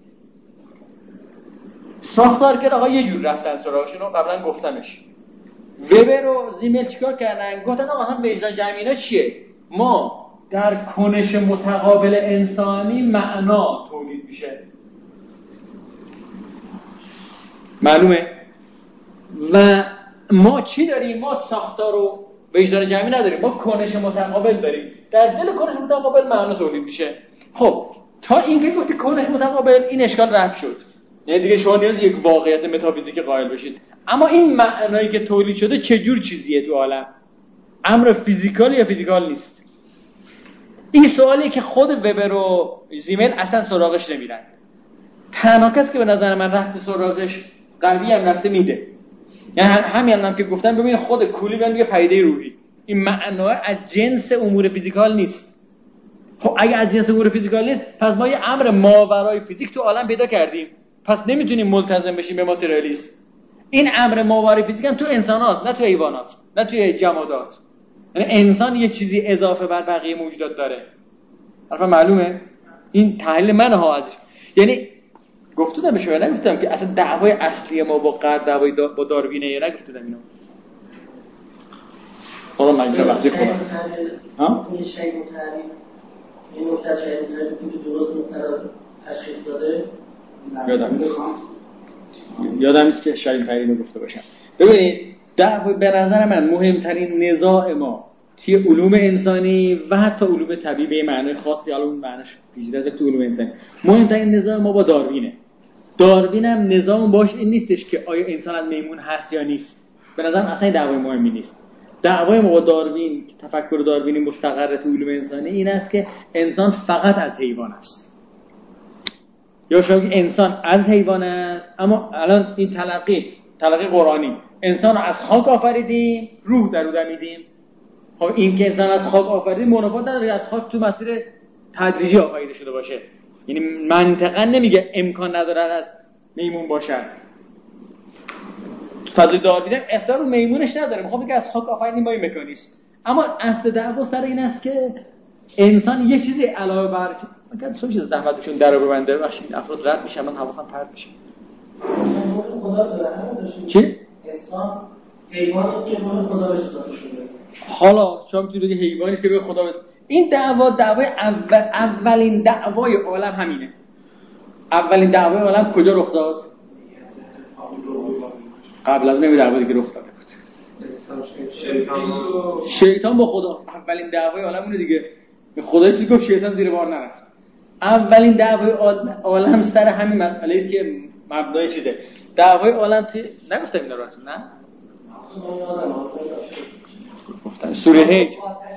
ساختارگر آقا یه جور رفتن سراغشون رو قبلا گفتمش. وبر و زیمل چیکار کردن؟ گفتن آقا اصلا وجدان جمعی اینا چیه؟ ما در کنش متقابل انسانی معنا تولید میشه. معلومه؟ و ما چی داریم؟ ما ساختار و وجدان جمعی نداریم، ما کنش متقابل داریم. در دل کنش متقابل معنا تولید میشه. خب تا اینکه گفتی کنش متقابل این اشکال رفع شد. یعنی دیگه شما نیاز یک واقعیت متافیزیکی قائل بشید. اما این معنایی که تولید شده چه جور چیزیه تو عالم؟ امر فیزیکال یا فیزیکال نیست؟ این سوالی که خود وبر و زیمل اصلا سراغش نمیرن. تنها کسی که به نظر من رفته سراغش قوی هم رفته میده. یعنی همین هم که گفتم ببین خود کولی میگه میگه پدیده روحی. این معنا از جنس امور فیزیکال نیست. خب اگه از جنس امور فیزیکال نیست پس ما یه امر ماورای فیزیک تو عالم پیدا کردیم. پس نمیتونیم ملتزم بشیم به ماتریالیسم. این امر ماورای فیزیک هم تو انسان‌هاست، نه تو حیوانات، نه توی جمادات. یعنی انسان یه چیزی اضافه بر بقیه موجودات داره. حرف معلومه؟ این تحلیل من ها ازش. یعنی گفتم به شما نگفتم که اصلا دعوای اصلی ما با غرب دعوای دا با داروینه یا نگفتم اینو. حالا من اینو بحث کنم. ها؟ این شیء متحرک این نکته شیء متحرک که درست مختلف تشخیص داده. یادم نیست. یادم نیست که شیء متحرک رو گفته باشم. ببینید دعوا به نظر من مهمترین نزاع ما توی علوم انسانی و حتی علوم طبیعی به معنای خاصی، حالا اون معناش پیچیده تو علوم انسانی، مهمترین نزاع ما با داروینه. داروین هم نظام باش این نیستش که آیا انسان از میمون هست یا نیست. به نظرم اصلا دعوای مهمی نیست. دعوای ما با داروین، تفکر داروینی مستقر تو علوم انسانی این است که انسان فقط از حیوان است. یا شاید انسان از حیوان است، اما الان این تلقی تلقی قرآنی انسان رو از خاک آفریدیم، روح در او دمیدیم. خب این که انسان از خاک آفریدیم منافات نداره از خاک تو مسیر تدریجی آفریده شده باشه. یعنی منطقا نمیگه امکان نداره از میمون باشد. فضل داروین اصلا رو میمونش نداره، میخوام بگه از خاک آفریدیم با این مکانیزم. اما اصل دعوا سر این است که انسان یه چیزی علاوه بر ممکن سوچ از زحمتشون درو ببنده، ببخشید افراد رد میشن من حواسم پرت میشه. انسان خدا داره همون داشتیم. چی؟ انسان حیوانی که نور خدا بهش اضافه شده. حالا شما میتونید بگید حیوانی است که به خدا بده. این دعوا دعوای اول اولین دعوای عالم همینه. اولین دعوای عالم کجا رخ داد؟ قبل از اون یه دعوا دیگه رخ داده بود. شیطان شیطان با خدا اولین دعوای عالم اونه دیگه. به خدا چیزی گفت شیطان زیر بار نرفت. اولین دعوای عالم سر همین مسئله است که مبنای چیزه. دعوای عالم توی نگفتم اینا راست نه؟ گفتم سوره هج.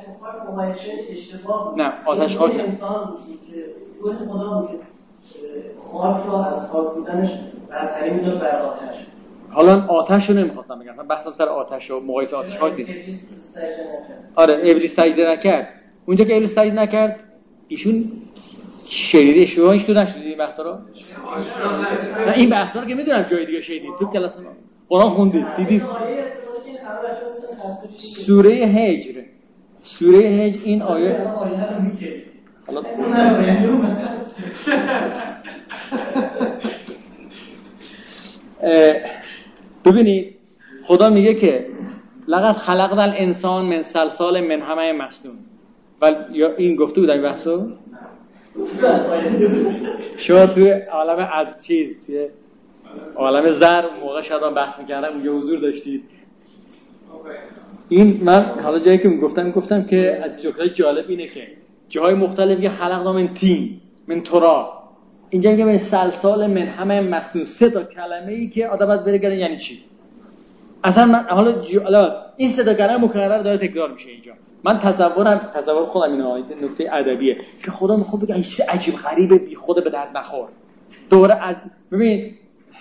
نه آتش خاک نه. انسان بود که روح خدا بود که خاک را از خاک بودنش برتری میداد بر آتش. حالا آتش رو نمیخواستم بگم، من بحثم سر آتش و مقایسه آتش خاک نیست. ابلیس سجده نکرد. آره ابلیس سجده نکرد. اونجا که ابلیس سجده نکرد ایشون شنیده شما هیچ تو نشدید این بحثا رو؟ نه این بحثا رو که میدونم جای دیگه شنیدید تو کلاس ما قرآن خوندید دیدید. سوره هجر سوره هجر این آیه حالا ببینید خدا میگه که لقد خلقنا الانسان من صلصال من حمأ مسنون. و این گفته بود این بحثو شما توی عالم از چیز توی عالم زر موقع شدان بحث میکردم اونجا حضور داشتید. این من حالا جایی که گفتم گفتم که از جوکای جالب اینه که جاهای مختلف یه خلقنا من تین من تراب، اینجا میگه من صلصال من حمأ مسنون. سه تا کلمه ای که آدم باید بره یعنی چی اصلا. من حالا حالا این سه تا کلمه مکرر داره تکرار میشه اینجا. من تصورم تصور خودم اینه نکته ادبیه که خدا میخواد بگه این چیز عجیب غریبه بی خود به درد نخور. دوره از ببین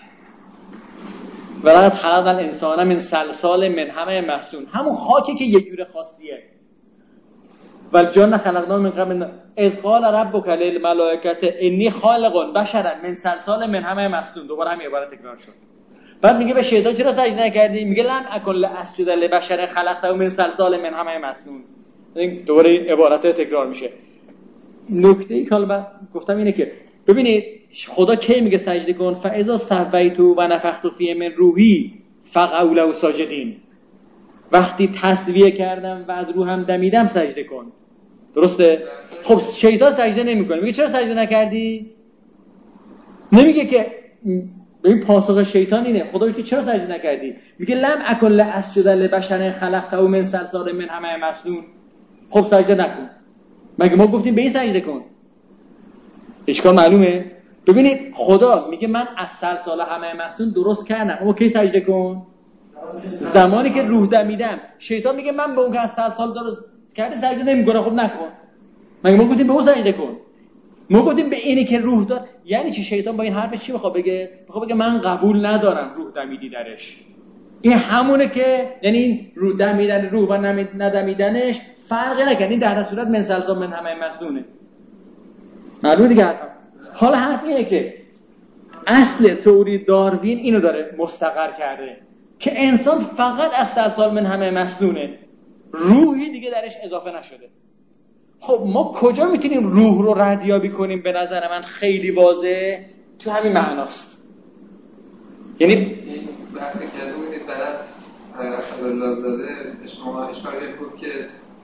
ولقد خلقنا الانسان من صلصال من حمأ مسنون، همون خاکی که یه جور خاصیه. والجن خلقناه من قبل اذ قال ربک للملائکه انی خالق بشرا من صلصال من حمأ مسنون. دوباره همین عبارت تکرار شد. بعد میگه به شیطان چرا سجده نکردی؟ میگه لم اکن لاسجد لبشر خلقته من صلصال من حمأ مسنون. این دوباره عبارت تکرار میشه. نکته ای که حالا گفتم اینه که ببینید خدا کی میگه سجده کن؟ فاذا سویت و نفخت فیه من روحی فقعوا له ساجدین. وقتی تسویه کردم و از روحم دمیدم سجده کن. درسته؟ خب شیطان سجده نمیکنه. میگه چرا سجده نکردی؟ نمیگه که ببین پاسخ شیطان اینه. خدا میگه چرا سجده نکردی؟ میگه لم اکن لاسجد لبشر خلقته من صلصال من حمأ مسنون. خب سجده نکن. مگه ما گفتیم به این سجده کن؟ اشکال معلومه؟ ببینید خدا میگه من از صلصال حمأ مسنون درست کردم، اما کی سجده کن؟ زمانی که روح دمیدم. شیطان میگه من به اون که از صلصال درست کردی سجده نمیکنه. خب نکن. مگه ما گفتیم به اون سجده کن؟ ما گفتیم به اینی که روح داد. یعنی چی؟ شیطان با این حرفش چی میخواد بگه؟ میخواد بگه من قبول ندارم روح دمیدی درش. این همونه که یعنی این روح دمیدن روح و ندمیدنش فرقی نکنه. این در صورت من صلصال من حمأ مسنونه. معلومه دیگه حرفم. حالا حرف اینه که اصل تئوری داروین اینو داره مستقر کرده که انسان فقط از صلصال من حمأ مسنونه، روحی دیگه درش اضافه نشده. خب ما کجا میتونیم روح رو ردیابی کنیم؟ به نظر من خیلی واضح تو همین معناست. یعنی بحث کرده بودید برای اسدالله زاده شما اشکال بود که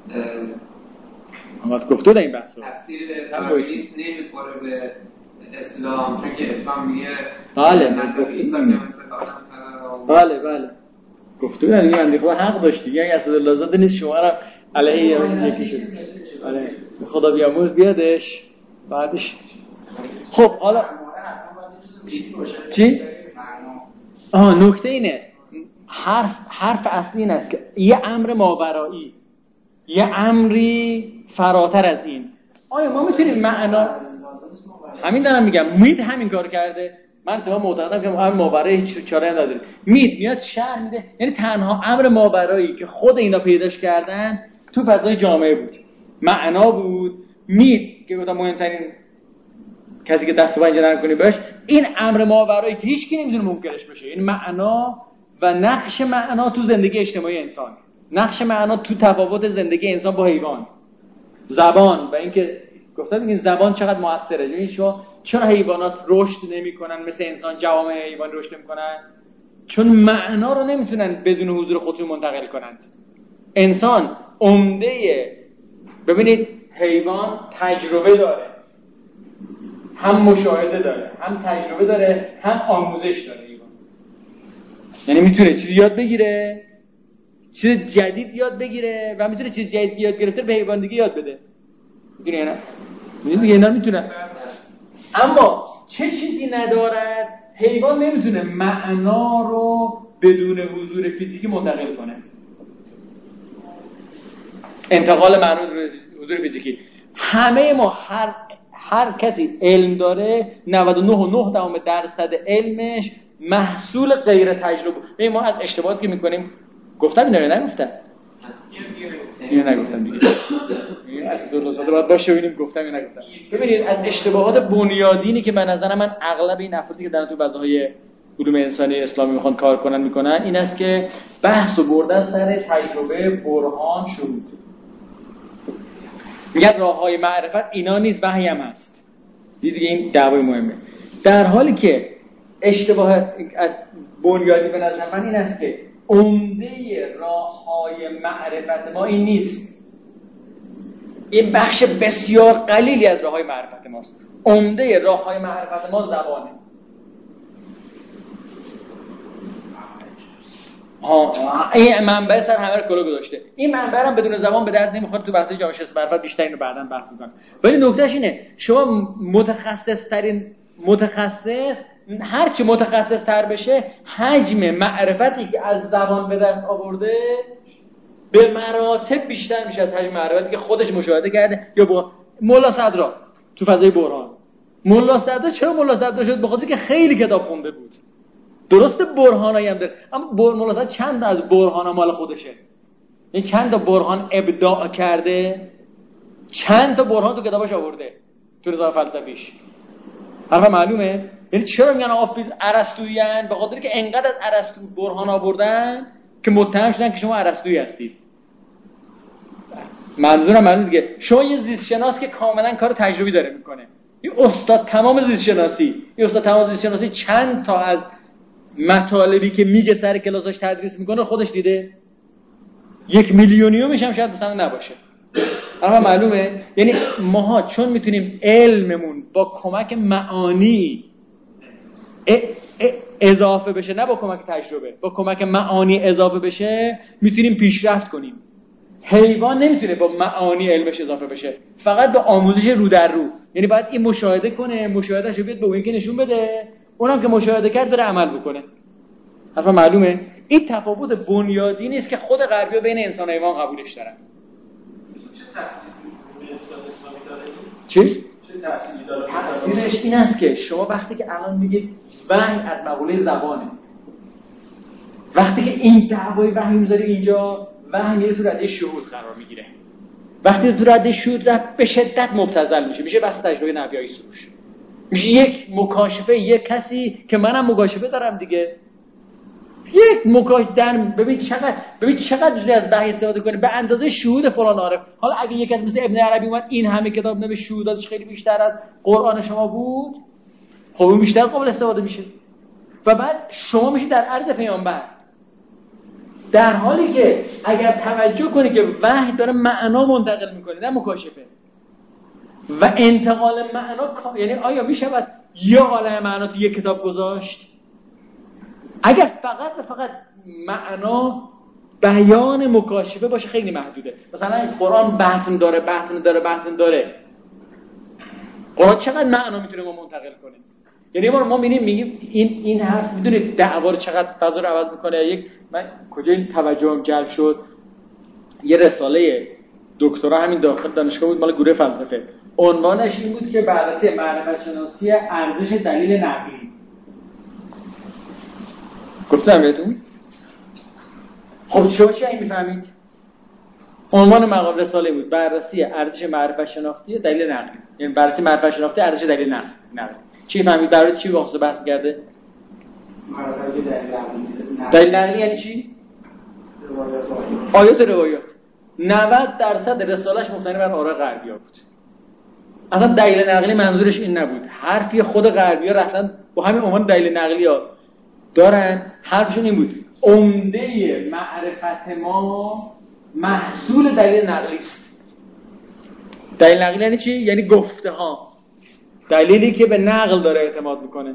آمد گفته در این بحث رو تفسیر داروینیسم نمیخوره به اسلام، چون که اسلام میگه بله بله بله گفته در این بنده خدا حق داشتی. یعنی اسدالله زاده نیست شما را علیه یکی شد. آره خدا بیامرز بیادش بعدش. خب حالا چی؟ آها نکته اینه حرف حرف اصلی این است که یه امر ماورایی، یه امری فراتر از این. آیا ما میتونیم معنا همین دارم میگم مید همین کار کرده. من تو معتقدم که امر ماورایی هیچ چاره نداره. مید میاد شرح میده. یعنی تنها امر ماورایی که خود اینا پیداش کردن تو فضای جامعه بود، معنا بود. مید که گفتم مهمترین کسی که دست و پنجه نرم کنی باش، این امر ماورایی که هیچ کی نمیتونه منکرش بشه. این معنا و نقش معنا تو زندگی اجتماعی انسان، نقش معنا تو تفاوت زندگی انسان با حیوان، زبان و اینکه گفتم این زبان چقدر موثره. این شما چرا حیوانات رشد نمیکنن مثل انسان؟ جوامع حیوان رشد نمیکنن چون معنا رو نمیتونن بدون حضور خودشون منتقل کنند. انسان عمده، ببینید حیوان تجربه داره، هم مشاهده داره، هم تجربه داره، هم آموزش داره. حیوان یعنی میتونه چیزی یاد بگیره، چیز جدید یاد بگیره و میتونه چیز جدید یاد گرفته به حیوان دیگه یاد بده. میدونی نه؟ میدونی اینا میتونن. اما چه چیزی ندارد؟ حیوان نمیتونه معنا رو بدون حضور فیزیکی منتقل کنه. انتقال معنا به حضور فیزیکی. همه ما هر هر کسی علم داره نود و نه و نه دهم درصد علمش محصول غیر تجربه. ببین ما از اشتباهاتی که میکنیم گفتم اینا رو نگفتم. اینو نگفتم دیگه. این اصلا درست باید باشه ببینیم گفتم یا نگفتم. ببینید از اشتباهات بنیادینی که به نظر من اغلب این افرادی که در تو بحث‌های علوم انسانی اسلامی میخوان کار کنن میکنن این است که بحث و بردن سر تجربه، برهان، شهود. میگن راههای معرفت اینا نیست، وحی هم هست. دیگه این دعوای مهمه. در حالی که اشتباه بنیادی به نظر من این است که عمده راههای معرفت ما این نیست. این بخش بسیار قلیلی از راههای معرفت ماست. عمده راههای معرفت ما زبانه. ها این منبع سر همه رو کلا گذاشته. این منبع هم بدون زبان به درد نمیخوره. تو بحث جامعه شناسی معرفت بیشتر اینو بعداً بحث می‌کنم. ولی نکتهش اینه شما متخصص ترین متخصص هر چی متخصص تر بشه حجم معرفتی که از زبان به دست آورده به مراتب بیشتر میشه از حجم معرفتی که خودش مشاهده کرده. یا با مولا صدرا تو فضای برهان، مولا صدرا چرا مولا صدرا شد؟ به خاطر که خیلی کتاب خونده بود. درسته برهانایی هم داره اما مولا صدرا چند از برهانا مال خودشه. این چند تا برهان ابداع کرده، چند تا برهان تو کتاباش آورده تو نظام فلسفیش. حرف معلومه؟ یعنی چرا میگن آفیل ارسطویین؟ به خاطر که انقدر از ارسطو برهان آوردن که متهم شدن که شما ارسطویی هستید. منظورم معلومه دیگه. شما یه زیست شناس که کاملا کار تجربی داره میکنه، یه استاد تمام زیست شناسی، یه استاد تمام زیست شناسی چند تا از مطالبی که میگه سر کلاساش تدریس میکنه خودش دیده؟ یک میلیونیومش هم شاید مثلا نباشه. اما معلومه یعنی ماها چون میتونیم علممون با کمک معانی اضافه بشه، نه با کمک تجربه، با کمک معانی اضافه بشه، میتونیم پیشرفت کنیم. حیوان نمیتونه با معانی علمش اضافه بشه، فقط با آموزش رو در رو. یعنی باید این مشاهده کنه، مشاهدهشو بیاد به اون که نشون بده، اونم که مشاهده کرد بره عمل بکنه. حرفا معلومه؟ این تفاوت بنیادی نیست که خود غربی‌ها بین انسان و حیوان قبولش دارن. چه تأثیری روی انسان اسلامی داره؟ چی؟ چه تأثیری داره؟ تأثیرش این است که شما وقتی که الان میگید وحی از مقوله زبانه، وقتی که این دعوای وحی میذاری اینجا، وحی میره تو رده شهود قرار میگیره. وقتی تو رده شهود رفت به شدت مبتذل میشه، میشه بس تجربه نبیایی سروش، میشه یک مکاشفه، یک کسی که منم مکاشفه دارم دیگه، یک مکاشفه در ببین چقدر ببین چقدر میتونی از وحی استفاده کنی به اندازه شهود فلان عارف. حالا اگه یک از مثل ابن عربی اومد این همه کتاب نوشت، شهوداتش خیلی بیشتر از قرآن شما بود، خب اون بیشتر قابل استفاده میشه و بعد شما میشید در عرض پیامبر. در حالی که اگر توجه کنی که وحی داره معنا منتقل میکنه نه مکاشفه، و انتقال معنا یعنی آیا میشود یه عالم معنا تو یک کتاب گذاشت؟ اگر فقط و فقط معنا بیان مکاشفه باشه خیلی محدوده. مثلا قرآن بطن داره بطن داره بطن داره قرآن چقدر معنا میتونه ما منتقل کنه؟ یعنی ما ما میبینیم میگیم این این حرف میدونید دعوا رو چقدر فضا رو عوض میکنه. یک من کجا این توجهم جلب شد، یه رساله دکترا همین داخل دانشگاه بود مال گروه فلسفه، عنوانش این بود که بررسی معرفت شناسی ارزش دلیل نقلی. گفتم بهتون؟ خب شما چی این میفهمید؟ عنوان مقاله رساله بود بررسی ارزش معرفت شناختی دلیل نقلی، یعنی بررسی معرفت شناختی ارزش دلیل نقلی. نه چی فهمید؟ برای چی واسه بحث کرده؟ معرفت دلیل نقلی. دلیل نقلی یعنی چی؟ روایات آیات روایات. نود درصد رساله‌اش مبتنی بر آراء غربی‌ها بود. اصلا دلیل نقلی منظورش این نبود. حرفی خود غربی‌ها رفتن با همین عنوان دلیل نقلی‌ها دارن، حرفشون این بود عمده معرفت ما محصول دلیل نقلی است. دلیل نقلی یعنی چی؟ یعنی گفته ها، دلیلی که به نقل داره اعتماد میکنه.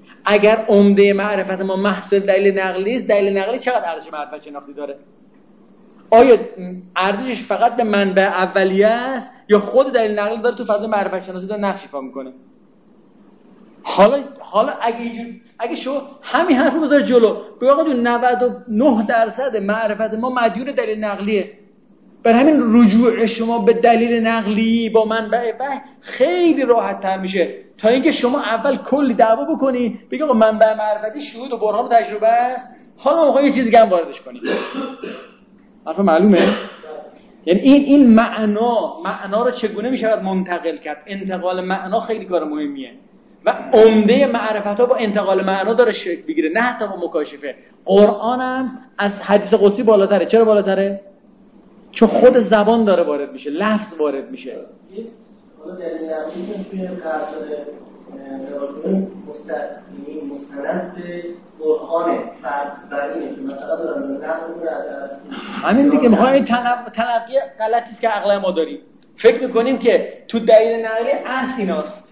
اگر عمده معرفت ما محصول دلیل نقلی است، دلیل نقلی چقدر ارزش معرفت شناختی داره؟ آیا ارزشش فقط به منبع اولیه است یا خود دلیل نقلی داره تو فضای معرفت شناسی داره نقش ایفا میکنه؟ حالا حالا اگه اگه شو همین حرف رو بذار جلو بگو آقا جون نود و نه درصد معرفت ما مدیون دلیل نقلیه، بر همین رجوع شما به دلیل نقلی با منبع وحی خیلی راحت تر میشه تا اینکه شما اول کلی دعوا بکنی بگی آقا منبع معرفتی شهود و برهان و تجربه است، حالا میخوای یه چیز دیگه هم واردش کنی. حرف معلومه؟ یعنی این این معنا معنا رو چگونه میشود منتقل کرد؟ انتقال معنا خیلی کار مهمیه و عمده معرفت‌ها با انتقال معنا داره شکل بگیره، نه حتی با مکاشفه. قرآن هم از حدیث قدسی بالاتره. چرا بالاتره؟ چون خود زبان داره وارد میشه، لفظ وارد میشه. حالا دلیل نقلی که توی قرارداد نگاه مستقیمی مستند به برهان فرض بر اینه که مثلا دارن نقل میکنه از ارسطو. همین دیگه میخوایم این تلقی غلطی است که عقل ما داریم. فکر میکنیم که تو دلیل نقلی اصل ایناست،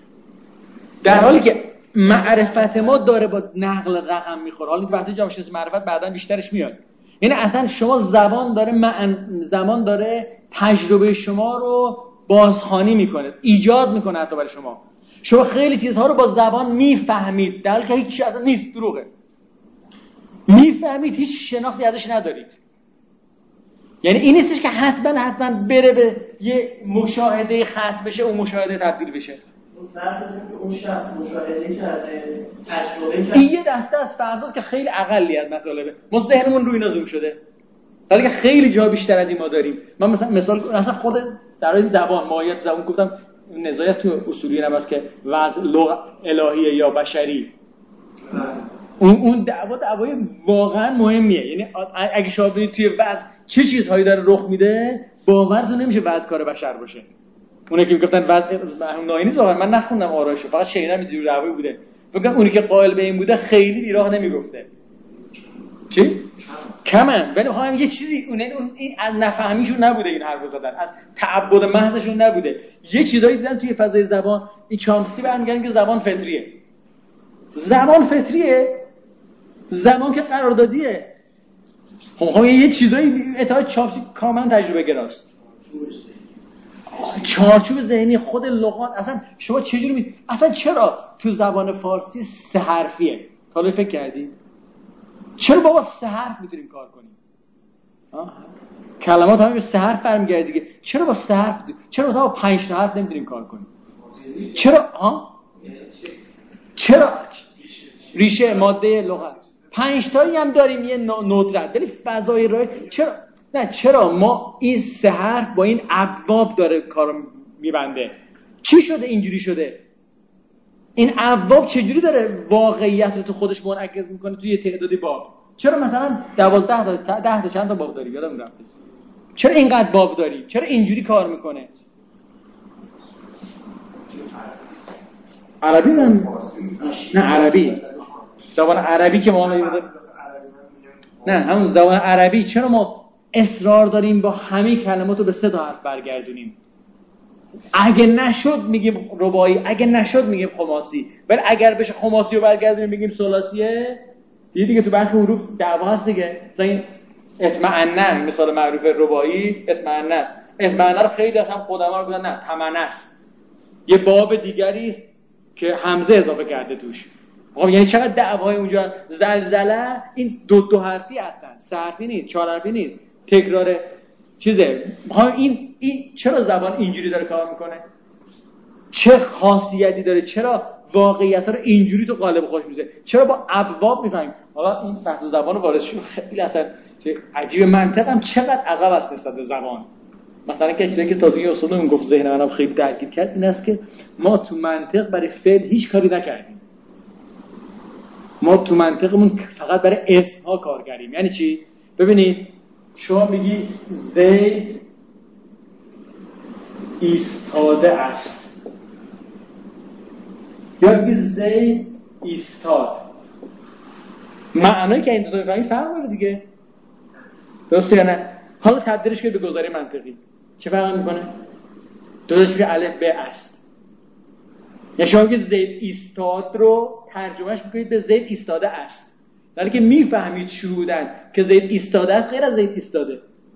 در حالی که معرفت ما داره با نقل رقم میخوره. حالا تو بحث جامعه شناسی معرفت بعداً بیشترش میاد. یعنی اصلا شما زبان داره معن... زمان داره تجربه شما رو بازخوانی میکنه، ایجاد میکنه حتی برای شما. شما خیلی چیزها رو با زبان میفهمید در حالی که هیچ چیز اصلا نیست، دروغه. میفهمید، هیچ شناختی ازش ندارید. یعنی این نیستش که حتما حتما بره به یه مشاهده ختم بشه اون مشاهده تبدیل بشه. اون شخص مشاهده کرده، تجربه کرده. این یه دسته از فرضاست که خیلی اقلی از مطالبه. ما ذهنمون روی اینا زوم شده. حالا که خیلی جا بیشتر از این ما داریم. من مثلا مثال اصلا خود در راه زبان ماهیت زبان گفتم نزاعی است تو اصولی هم هست که وضع لغت الهیه یا بشری. اون اون دعوا دعوای واقعا مهمیه. یعنی اگه شما ببینید توی وضع چه چیزهایی داره رخ میده، باورتون نمیشه وضع کار بشر باشه. اونی که میگفتن وضع ناینی ظاهر من نخوندم آرایشو، فقط شنیدم اینجوری دعوایی بوده. فکر کنم اونی که قائل به این بوده خیلی بیراه نمیگفته. چی؟ کمن. ولی خواهم یه چیزی اون این از نفهمیشون نبوده، این حرفو زدن از تعبد محضشون نبوده. یه چیزایی دیدن توی فضای زبان، این چامسی برمیگردن که زبان فطریه. زبان فطریه؟ زبان که قراردادیه. خب خب یه چیزایی اتحاد چامسی کاملا تجربه گراست. چارچوب ذهنی خود لغات اصلا شما چجوری می اصلا چرا تو زبان فارسی سه حرفیه؟ تا حالا فکر کردی؟ چرا بابا سه حرف میتونیم کار کنیم؟ آه. کلمات همین به سه حرف برمیگرده دیگه. چرا با سه حرف دی... چرا مثلا با پنج تا حرف نمیتونیم کار کنیم؟ چرا ها؟ چرا ریشه ماده لغت پنج تایی هم داریم یه ندرت ولی فضای راه چرا نه چرا ما این سه حرف با این ابواب داره کارو میبنده؟ چی شده اینجوری شده؟ این ابواب چجوری داره واقعیت رو تو خودش منعکس میکنه توی یه تعدادی باب؟ چرا مثلا دوازده تا ده تا چند تا باب داری؟ یادم رفته. چرا اینقدر باب داری؟ چرا اینجوری کار میکنه؟ عربی نه نه عربی زبان عربی که ما نه همون زبان عربی چرا ما اصرار داریم با همه کلمات رو به سه تا حرف برگردونیم؟ اگه نشد میگیم رباعی، اگه نشد میگیم خماسی، ولی اگر بشه خماسی رو برگردونیم میگیم ثلاثیه. دیگه دیگه تو برخی حروف دعوا هست دیگه. مثلا این اطمئنن مثال معروف رباعی اطمئنن است. اطمئنن رو خیلی هم قدما رو گفتن نه تمنن است. یه باب دیگری است که همزه اضافه کرده توش. خب یعنی چقدر دعوای اونجا. زلزله این دو دو حرفی هستن، سه حرفی نیست، چهار حرفی نیست، تکرار چیزه. این این چرا زبان اینجوری داره کار میکنه؟ چه خاصیتی داره؟ چرا واقعیت‌ها رو اینجوری تو قالب خودش میذاره؟ چرا با ابواب میفهمیم؟ حالا این بحث زبان وارد شد خیلی اصلا عجیب. منطق هم چقدر عقب است نسبت به زبان. مثلا که چیزی که تازه یه اصول اون گفت ذهن منم خیلی درگیر کرد این است که ما تو منطق برای فعل هیچ کاری نکردیم. ما تو منطقمون فقط برای اسم‌ها کار کردیم. یعنی چی؟ ببینید شما میگی زید ایستاده است یا میگی زید ایستاد. معنی که این دو تا میفهمید فرق داره دیگه. درسته یا نه؟ حالا تبدیلش کنید به گزاره منطقی. چه فرق میکنه؟ درستش میشه الف ب است. یا شما میگید زید ایستاد رو ترجمهش میکنید به زید ایستاده است. در حالی که میفهمید شهودن که زید ایستاده است غیر از زید ایستاده.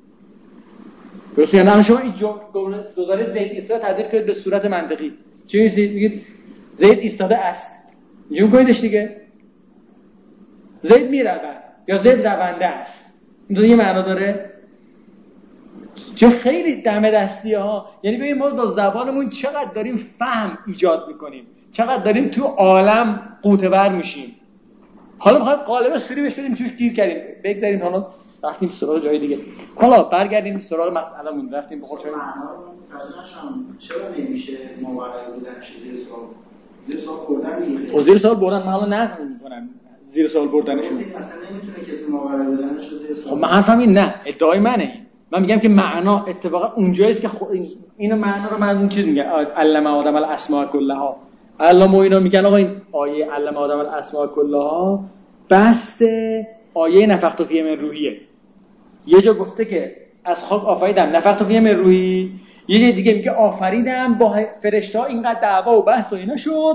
درسته؟ یعنی شما این گزاره زید ایستاده تبدیل کنید به صورت منطقی. چی میگید؟ میگید زید ایستاده است. اینجوری میکنیدش دیگه. زید میرود یا زید رونده است. این یه معنا داره. چه خیلی دم دستی ها. یعنی ببین ما با زبانمون چقدر داریم فهم ایجاد میکنیم، چقدر داریم تو عالم غوطه ور میشیم. حالا میخوایم قالب سوری بهش بدیم، توش گیر کردیم، بگذاریم حالا رفتیم سراغ جای دیگه. حالا برگردیم سراغ مسئله‌مون، رفتیم به قرچه معنا رو چرا نمیشه ماورای بودنش زیر سوال زیر سوال بردن دیگه؟ زیر سوال بردن من حالا نه میکنم زیر سوال بردنشون. مثلا نمیتونه کسی ماورای بودنش رو زیر سوال. خب من حرفم این نه، ادعای منه این. من میگم که معنا اتفاقا اونجاییست که خود اینو معنا رو من اون چیز میگم علم آدم الاسماء کلها. علم اینا میگن آقا این آیه علم آدم الاسماء کلها بست آیه نفخت فیه من روحیه. یه جا گفته که از خاک آفریدم نفخت فیه من روحی، یه جا دیگه میگه آفریدم با فرشته‌ها اینقدر دعوا و بحث و اینا شد،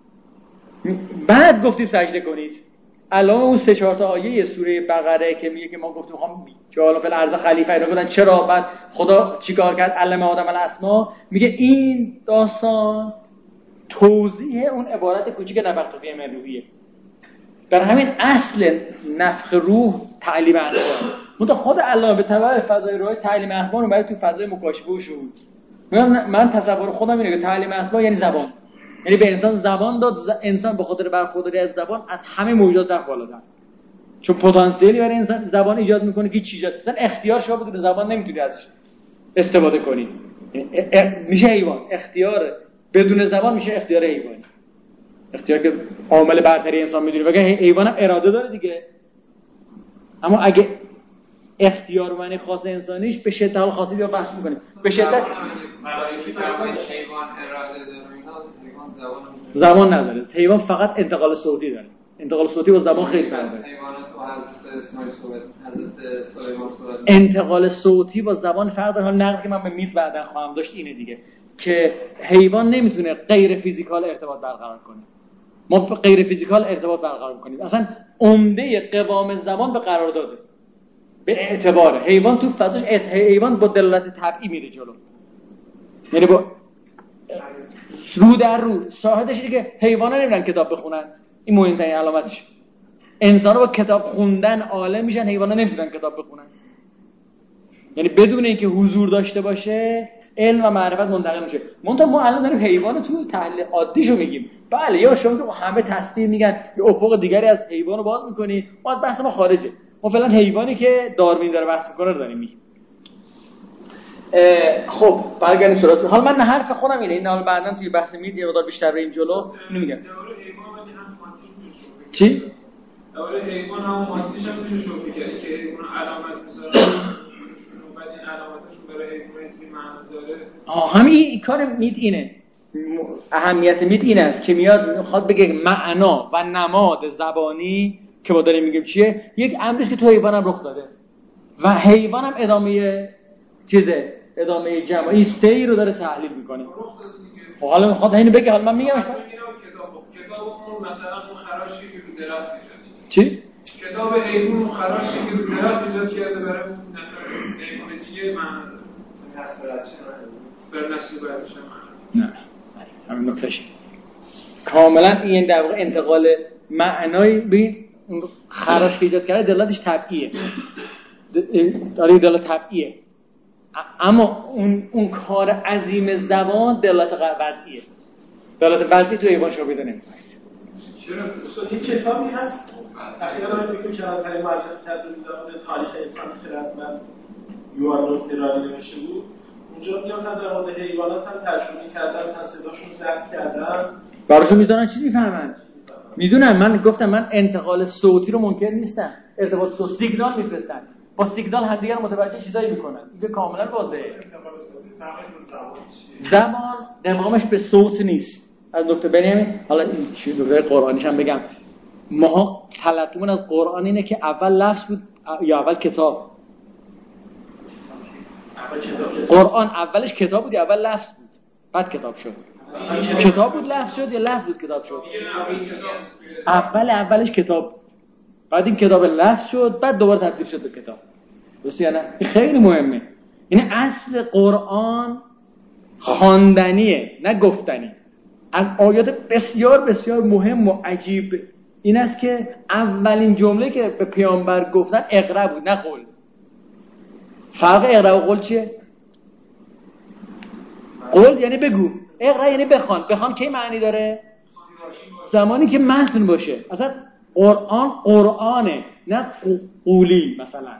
بعد گفتیم سجده کنید. الان اون سه چهار تا آیه سوره بقره که میگه که ما گفتیم میخوام جعل فی الارض خلیفه، اینا گفتن چرا بعد خدا چیکار کرد علم آدم الاسما، میگه این داستان توضیح اون عبارت کوچیک نفخت فیه من روحیه. در همین اصل نفخ روح تعلیم اخبار، منتها خود الله به تبع فضای روح تعلیم اخبار رو برای تو فضای مکاشفه و شهود. من تصور خودم اینه که تعلیم اخبار یعنی زبان، یعنی به انسان زبان داد، انسان به خاطر برخورداری از زبان از همه موجودات رفت بالاتر، چون پتانسیلی برای انسان زبان ایجاد میکنه که چیزا اصلا اختیار شما بگید زبان نمیتونی ازش استفاده کنی، میشه حیوان. اختیار بدون زبان میشه اختیار حیوانی، اختیار که عامل برتری انسان میدونی، وگه حیوان هم اراده داره دیگه. اما اگه اختیار معنی خاص انسانیش به شدت حال خاصی بیا بحث میکنیم. به شدت برای که حیوان اراده داره اینا حیوان زبان زبان نداره. حیوان فقط انتقال صوتی داره. انتقال صوتی با زبان خیلی فرق داره. حیوانات با حضرت اسماعیل صحبت حضرت سلیمان صحبت انتقال صوتی با زبان فرق داره. حالا نقدی که من به مید بعداً خواهم داشت اینه دیگه که حیوان نمیتونه غیر فیزیکال ارتباط برقرار کنه. ما غیر فیزیکال ارتباط برقرار می‌کنیم. اصلا عمده قوام زبان به قرار داده، به اعتبار حیوان تو فضاش حیوان با دلالت طبعی میره جلو، یعنی با رو در رو. شاهدش اینه که حیوانات نمیرن کتاب بخونن، این مهمترین علامتش. انسان‌ها با کتاب خوندن عالم میشن، حیوانات نمیتونن کتاب بخونن. یعنی بدون اینکه حضور داشته باشه علم و معرفت منتقل میشه. منتها ما الان داریم حیوان تو تحلیل عادیشو میگیم. بله یا شما تو همه تسبیح میگن یه افق دیگری از حیوانو باز میکنی، ما بحث ما خارجه. ما فعلا حیوانی که داروین داره بحث میکنه رو داریم میگیم. خب برگردیم سراغ. حالا من حرف خودم اینه، این حالا بعداً توی بحث میاد یه مقدار بیشتر بریم جلو. اینو میگم چی؟ دوره حیوان هم مادیش هم میشه شروع کرد که حیوان علامت میذارن شروع بعد این علامتشون برای حیوان اینطوری معنی داره. آه همین این کار مید اینه. اهمیت مید این است که میاد میخواد بگه معنا و نماد زبانی که ما داریم میگیم چیه، یک امریش که تو حیوان هم رخ داده و حیوان هم ادامه چیزه، ادامه جمعی سیر رو داره تحلیل میکنه. خب حالا میخواد اینو بگه، حالا من میگم کتاب کتابمون مثلا اون خراشی که رو درخت ایجاد چی؟ کتاب حیوان خراشی که رو درخت ایجاد کرده برای اون نفر حیوان دیگه معنی داره. نسل بعدش برای نسل بعدش نه همین نکتهشه. کاملا این در واقع انتقال معنای ببین اون خراش که ایجاد کرده دلالتش طبیعیه، داره دلالت طبیعیه، اما اون اون کار عظیم زبان دلالت وضعیه. دلالت وضعی تو حیوان شما پیدا نمی‌کنید. چرا دوستان این کتابی هست اخیراً من فکر کردم برای معرفی کرده بودم تاریخ انسان خردمند یوآن نوترانی نوشته بود. اونجا میگم مثلا در مورد حیوانات هم ترجمه کردن، مثلا صداشون ضبط کردن، براشون میذارن چی میفهمن؟ میدونم. من گفتم من انتقال صوتی رو منکر نیستم، ارتباط صوتی سیگنال میفرستن، با سیگنال همدیگه رو متوجه چیزایی میکنن. این کاملا واضحه. زبان قوامش به صوت نیست. از دکتر بنیامین، حالا این چی دکتر قرآنیش هم بگم، ما تلقیمون از قرآن اینه که اول لفظ بود یا اول کتاب؟ قرآن اولش کتاب بود یا اول لفظ بود بعد کتاب شد؟ کتاب بود لفظ شد یا لفظ بود کتاب شد؟ اول اولش کتاب بود، بعد این کتاب لفظ شد، بعد دوباره تبدیل شد به کتاب. درسته یا نه؟ این خیلی مهمه. یعنی اصل قرآن خواندنیه نه گفتنی. از آیات بسیار بسیار مهم و عجیب این است که اولین جمله که به پیامبر گفتن اقرا بود نه قول. فرق اقرا و قول چیه؟ قول یعنی بگو، اقرا یعنی بخوان. بخوان کی معنی داره؟ زمانی که متن باشه. اصلا قرآن قرآنه نه قولی. مثلا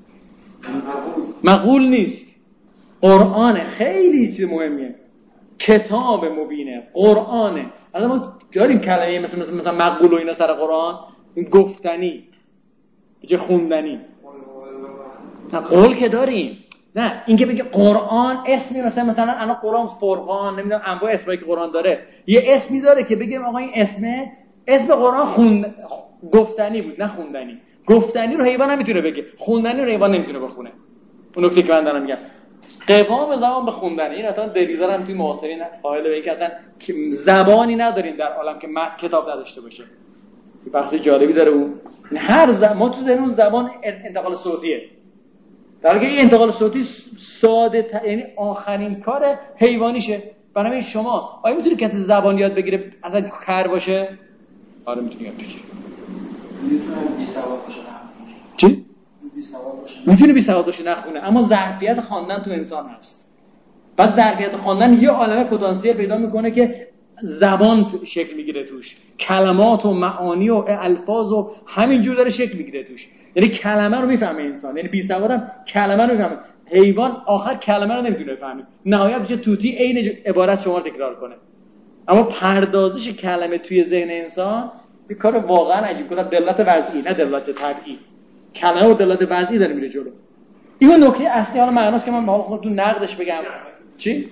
مقول نیست، قرآنه. خیلی چیز مهمیه، کتاب مبینه، قرآنه. الان ما داریم کلمه مثلا مثلا, مثلا مقول و اینا سر قرآن، گفتنی به جای خوندنی. نه قول که داریم، نه اینکه بگه قرآن اسمی مثلا مثلا الان قرآن فرقان نمیدونم انواع اسمایی که قرآن داره، یه اسمی داره که بگیم آقا این اسمه اسم قرآن خوند گفتنی بود نه خوندنی. گفتنی رو حیوان نمیتونه بگه، خوندنی رو حیوان نمیتونه بخونه. اون نکته که من دارم میگم قوام زبان به خوندن. این اصلا دریغ هم توی معاصرین قائل به اینکه اصلا زبانی نداریم در عالم که کتاب نداشته باشه. یه بحث جالبی داره اون. هر زبان ما تو ذهن زبان انتقال صوتیه، در حالی که این انتقال صوتی ساده ت... یعنی آخرین کار حیوانیشه. بنابراین شما آیا میتونی کسی زبان یاد بگیره اصلا کر باشه؟ آره میتونی یاد بگیری. میتونه بی سواد باشه. چی؟ بی سواد باشه. میتونه بی سواد باشه نخونه، اما ظرفیت خواندن تو انسان هست. پس ظرفیت خواندن یه عالمه پتانسیل پیدا میکنه که زبان شکل میگیره توش، کلمات و معانی و الفاظ و همینجور داره شکل میگیره توش. یعنی کلمه رو میفهمه انسان، یعنی بی سوادم کلمه رو میفهمه. حیوان آخر کلمه رو نمیتونه بفهمه، نهایت میشه توتی عین عبارت شما رو تکرار کنه. اما پردازش کلمه توی ذهن انسان یه کار واقعا عجیب کنه. دلالت وضعی نه دلالت طبیعی. کلمه و دلالت وضعی داره میره جلو. این نکته اصلی حالا معناست که من با خودتون نقدش بگم. چی؟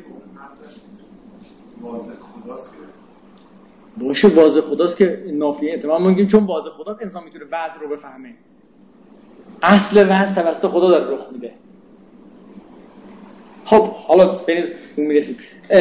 باشه واضح خداست که نافیه اعتماد میگیم، چون واضح خداست انسان میتونه وضع رو بفهمه. اصل وضع توسط خدا داره رخ میده. خب حالا بریم اون میرسیم.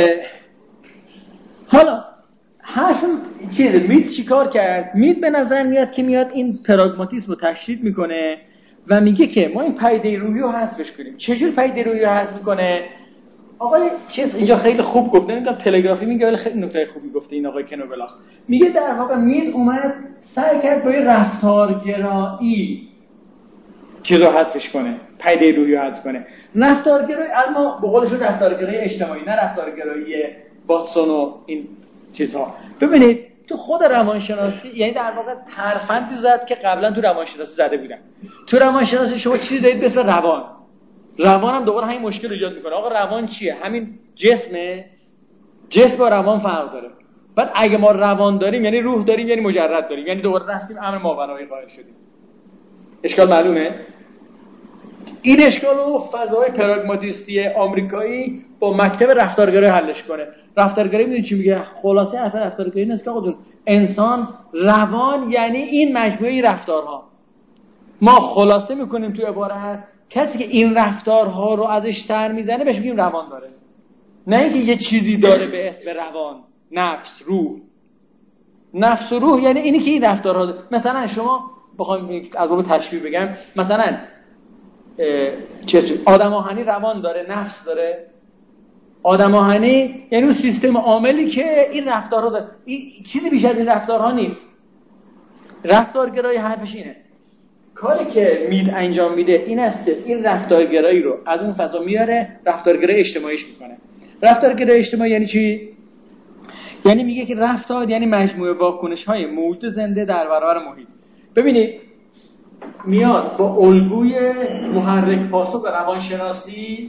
حالا حرف چیزه میت چیکار کرد؟ میت به نظر میاد که میاد این پراگماتیسم رو تشدید میکنه و میگه که ما این پدیده روحی رو حذفش کنیم. چجور پدیده روحی رو حذف میکنه؟ آقای چیز اینجا خیلی خوب گفت، نمیدونم تلگرافی میگه ولی خیلی نکته خوبی گفته این آقای کنوبلاخ. میگه در واقع میت اومد سعی کرد با رفتارگرایی چیزو حذفش کنه، پدیده روحی رو حذف کنه. رفتارگرایی اما به قولش رفتارگرایی اجتماعی نه رفتارگرایی واتسون و این چیزها. ببینید تو خود روانشناسی یعنی در واقع ترفندی زد که قبلا تو روانشناسی زده بودن. تو روانشناسی شما چیزی دارید به اسم روان. روان هم دوباره همین مشکل ایجاد میکنه. آقا روان چیه؟ همین جسمه. جسم با روان فرق داره. بعد اگه ما روان داریم یعنی روح داریم یعنی مجرد داریم، یعنی دوباره رفتیم امر ماورایی قائل شدیم. اشکال معلومه؟ این اشکال رو فضای پراگماتیستی آمریکایی با مکتب رفتارگرایی حلش کنه. رفتارگرایی میدونی چی میگه؟ خلاصه اصلا رفتارگرایی اینه که آقا جون انسان روان یعنی این مجموعه رفتارها. ما خلاصه میکنیم تو عبارت کسی که این رفتارها رو ازش سر میزنه بهش میگیم روان داره. نه اینکه یه چیزی داره به اسم روان، نفس، روح. نفس و روح یعنی اینی که این رفتارها داره. مثلا شما بخوام از اون تشبیه بگم، مثلا چیزی آدم آهنی روان داره، نفس داره. آدم آهنی یعنی اون سیستم عاملی که این رفتارها داره. این چیزی بیش از این رفتارها نیست. رفتارگرایی حرفش اینه. کاری که مید انجام میده این است که این رفتارگرایی رو از اون فضا میاره، رفتارگرایی اجتماعیش میکنه. رفتارگرایی اجتماعی یعنی چی؟ یعنی میگه که رفتار یعنی مجموعه واکنش‌های موجود زنده در برابر محیط. ببینید میاد با الگوی محرک پاسخ به روانشناسی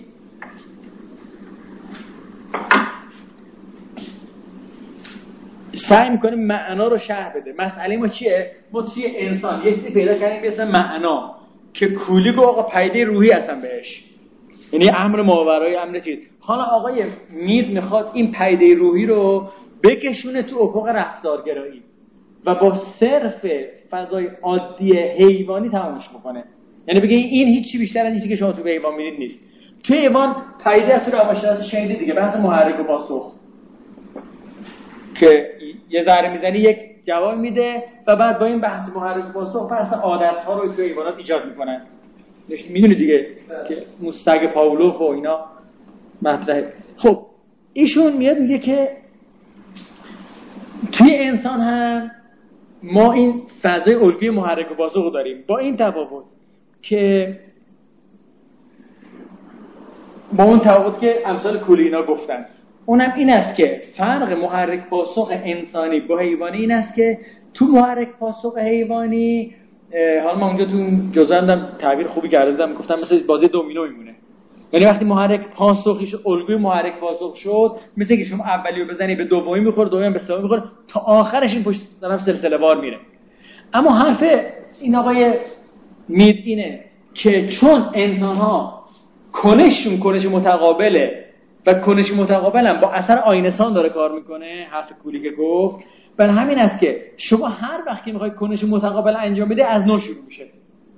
سعی میکنه معنا رو شرح بده. مسئله ما چیه؟ ما توی انسان یه چیزی پیدا کردیم به اسم معنا که کولی گو آقا پدیده روحی هستن بهش، یعنی امر ماورایی، امر چیز. حالا آقای مید میخواد این پدیده روحی رو بکشونه تو افق رفتارگرایی و با صرف فضای عادی حیوانی تمامش بکنه. یعنی بگه این هیچی بیشتر از چیزی که شما تو حیوان می‌بینید نیست. تو حیوان پدیده تو روانشناسی شنیدید دیگه، بحث محرک و پاسخ که یه ذره میزنی یک جواب میده و بعد با این بحث محرک و پاسخ بحث عادت‌ها رو تو حیوانات ایجاد میکنن. میدونی دیگه که مستگ پاولوف و اینا مطرحه. خب ایشون میاد میگه که توی انسان هم ما این فضای الگوی محرک و پاسخ داریم، با این تفاوت که با اون تفاوت که امثال کولینا گفتن، اونم این است که فرق محرک پاسخ انسانی با حیوانی این است که تو محرک پاسخ حیوانی، حالا من اونجا تو جزندم تعبیر خوبی کرده بودم، گفتم مثل بازی دومینو میمونه. یعنی وقتی محرک پاسخیش الگوی محرک پاسخ شد، مثل که شما اولیو بزنی به دومی میخوره، دومی به سومی میخوره، تا آخرش این پشت طرف سلسله وار میره. اما حرف این آقای مید اینه که چون انسان ها کنششون کنش متقابله و کنش متقابل هم با اثر آینسان داره کار میکنه، حرف کولی که گفت، بر همین است که شما هر وقت که میخوای کنش متقابل انجام بده از نو شروع میشه.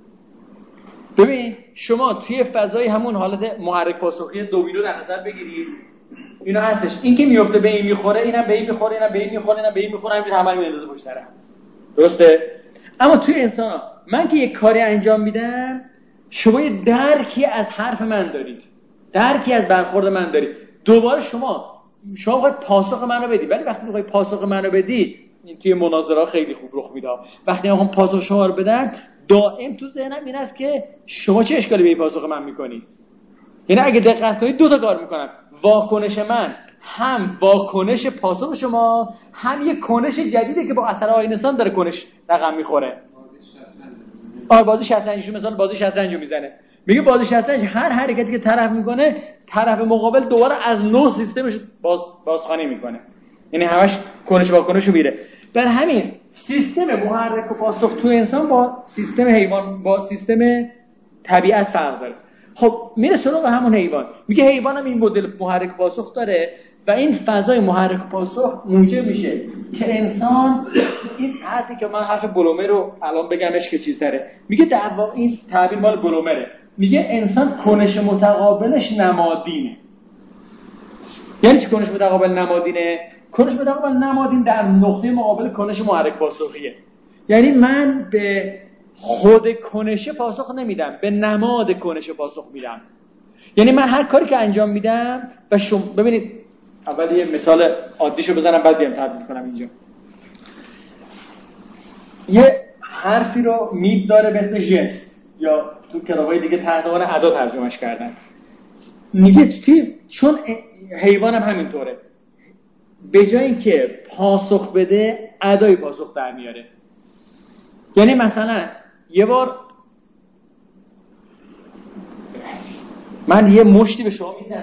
ببین شما توی فضای همون حالت محرک پاسخی دومینو در نظر بگیرید، اینا هستش، این که میفته به این میخوره، اینم به این میخوره، اینم به این میخوره، اینم به این میخوره، همینجوری همه رو میندازه پشت سر هم. درسته؟ اما توی انسان ها من که یک کاری انجام میدم، شما یه درکی از حرف من دارید، درکی از برخورد من دارید، دوباره شما شما باید پاسخ منو بدی. ولی وقتی میخوای پاسخ منو بدی، این توی مناظره خیلی خوب رخ میده، وقتی من پاسخ شما رو بدم دائم تو ذهنم این است که شما چه اشکالی به این پاسخ من میکنی. یعنی اگه دقت کنید دو تا کار میکنم، واکنش من هم واکنش پاسخ شما، هم یک کنش جدیده که با اثر آینسان داره کنش رقم میخوره. آره بازی شطرنجیشو مثلا بازی شطرنجو میزنه، میگه بازی شطرنج هر حرکتی که طرف میکنه، طرف مقابل دوباره از نو سیستمش باز بازخوانی میکنه، یعنی همش کنش واکنشو میره. بر همین سیستم محرک و پاسخ تو انسان با سیستم حیوان با سیستم طبیعت فرق داره. خب میره سراغ همون حیوان، میگه حیوان هم این مدل محرک و پاسخ داره و این فضای محرک و پاسخ موجب میشه که انسان، این حرفی که من حرف بلومر رو الان بگمش که چیز داره، میگه در واقع این تعبیر مال بلومره، میگه انسان کنش متقابلش نمادینه. یعنی چی کنش متقابل نمادینه؟ کنش متقابل نمادین در نقطه مقابل کنش محرک پاسخیه. یعنی من به خود کنش پاسخ نمیدم، به نماد کنش پاسخ میدم. یعنی من هر کاری که انجام میدم و شما ببینید، اول یه مثال عادیشو بزنم بعد بیام تبدیل کنم اینجا. یه حرفی رو مید داره به اسم ژست، یا تو کتابای دیگه تحت عنوان ادا ترجمهش کردن. میگه چون حیوانم هم همینطوره، به جای اینکه پاسخ بده ادای پاسخ در میاره. یعنی مثلا یه بار من یه مشتی به شما میزنم،